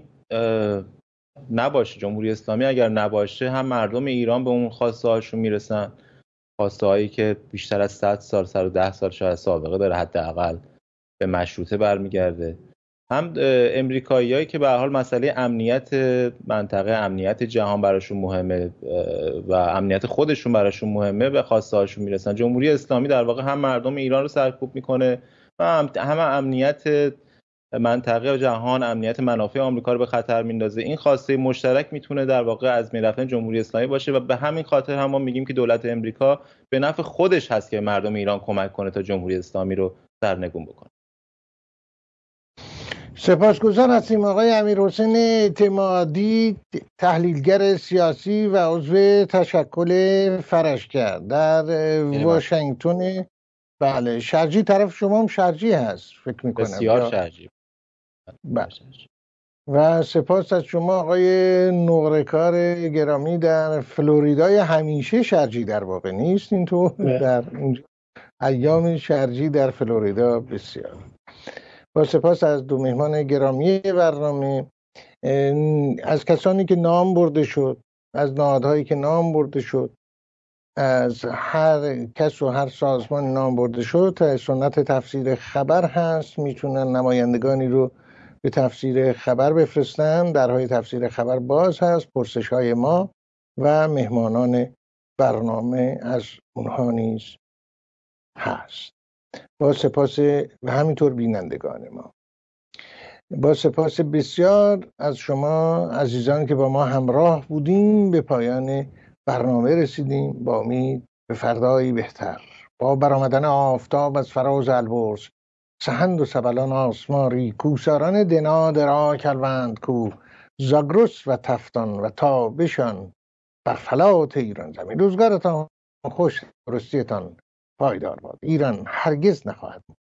نباشه. جمهوری اسلامی اگر نباشه، هم مردم ایران به اون خواسته هاشون میرسن، خواسته هایی که بیشتر از 100 سال، 110 سال شاید سابقه داره، حداقل به مشروطه برمیگرده، هم امریکاییایی که به هر حال مسئله امنیت منطقه، امنیت جهان براشون مهمه و امنیت خودشون براشون مهمه، به خواسته هاشون میرسن. جمهوری اسلامی در واقع هم مردم ایران رو سرکوب میکنه و هم امنیت منطقه و جهان، امنیت منافع آمریکا رو به خطر میندازه. این خواسته مشترک میتونه در واقع از میرفتن جمهوری اسلامی باشه و به همین خاطر هم ما میگیم که دولت امریکا به نفع خودش هست که مردم ایران کمک کنه تا جمهوری اسلامی رو سرنگون بکنه. سپاسگزار هستیم آقای امیرحسین اعتمادی، تحلیلگر سیاسی و عضو تشکل فرشگر در واشنگتن. بله، شرجی طرف شما هم شرجی هست فکر میکنم. بسیار شرجی. بله. و سپاس از شما آقای نقره‌کار گرامی در فلوریدای همیشه شرجی در واقع نیست اینطور، در اینجا ایام شرجی در فلوریدا. بسیار با سپاس از دو مهمان گرامی برنامه، از کسانی که نام برده شد، از نهادهایی که نام برده شد، از هر کس و هر سازمان نام برده شد. سنت تفسیر خبر هست، میتونن نمایندگانی رو به تفسیر خبر بفرستن. درهای تفسیر خبر باز هست، پرسش های ما و مهمانان برنامه از اونها نیز هست. با سپاس و همینطور بینندگان ما، با سپاس بسیار از شما عزیزان که با ما همراه بودیم، به پایان برنامه رسیدیم. با امید به فردایی بهتر، با برآمدن آفتاب از فراز البرز، سهند و سبلان آسماری، کوساران دنا درا کلوند کو، زاگرس و تفتان و تابشان بر فلات ایران زمین. روزگارتان خوش، رستیتان پایدار باد. ایران هرگز نخواهد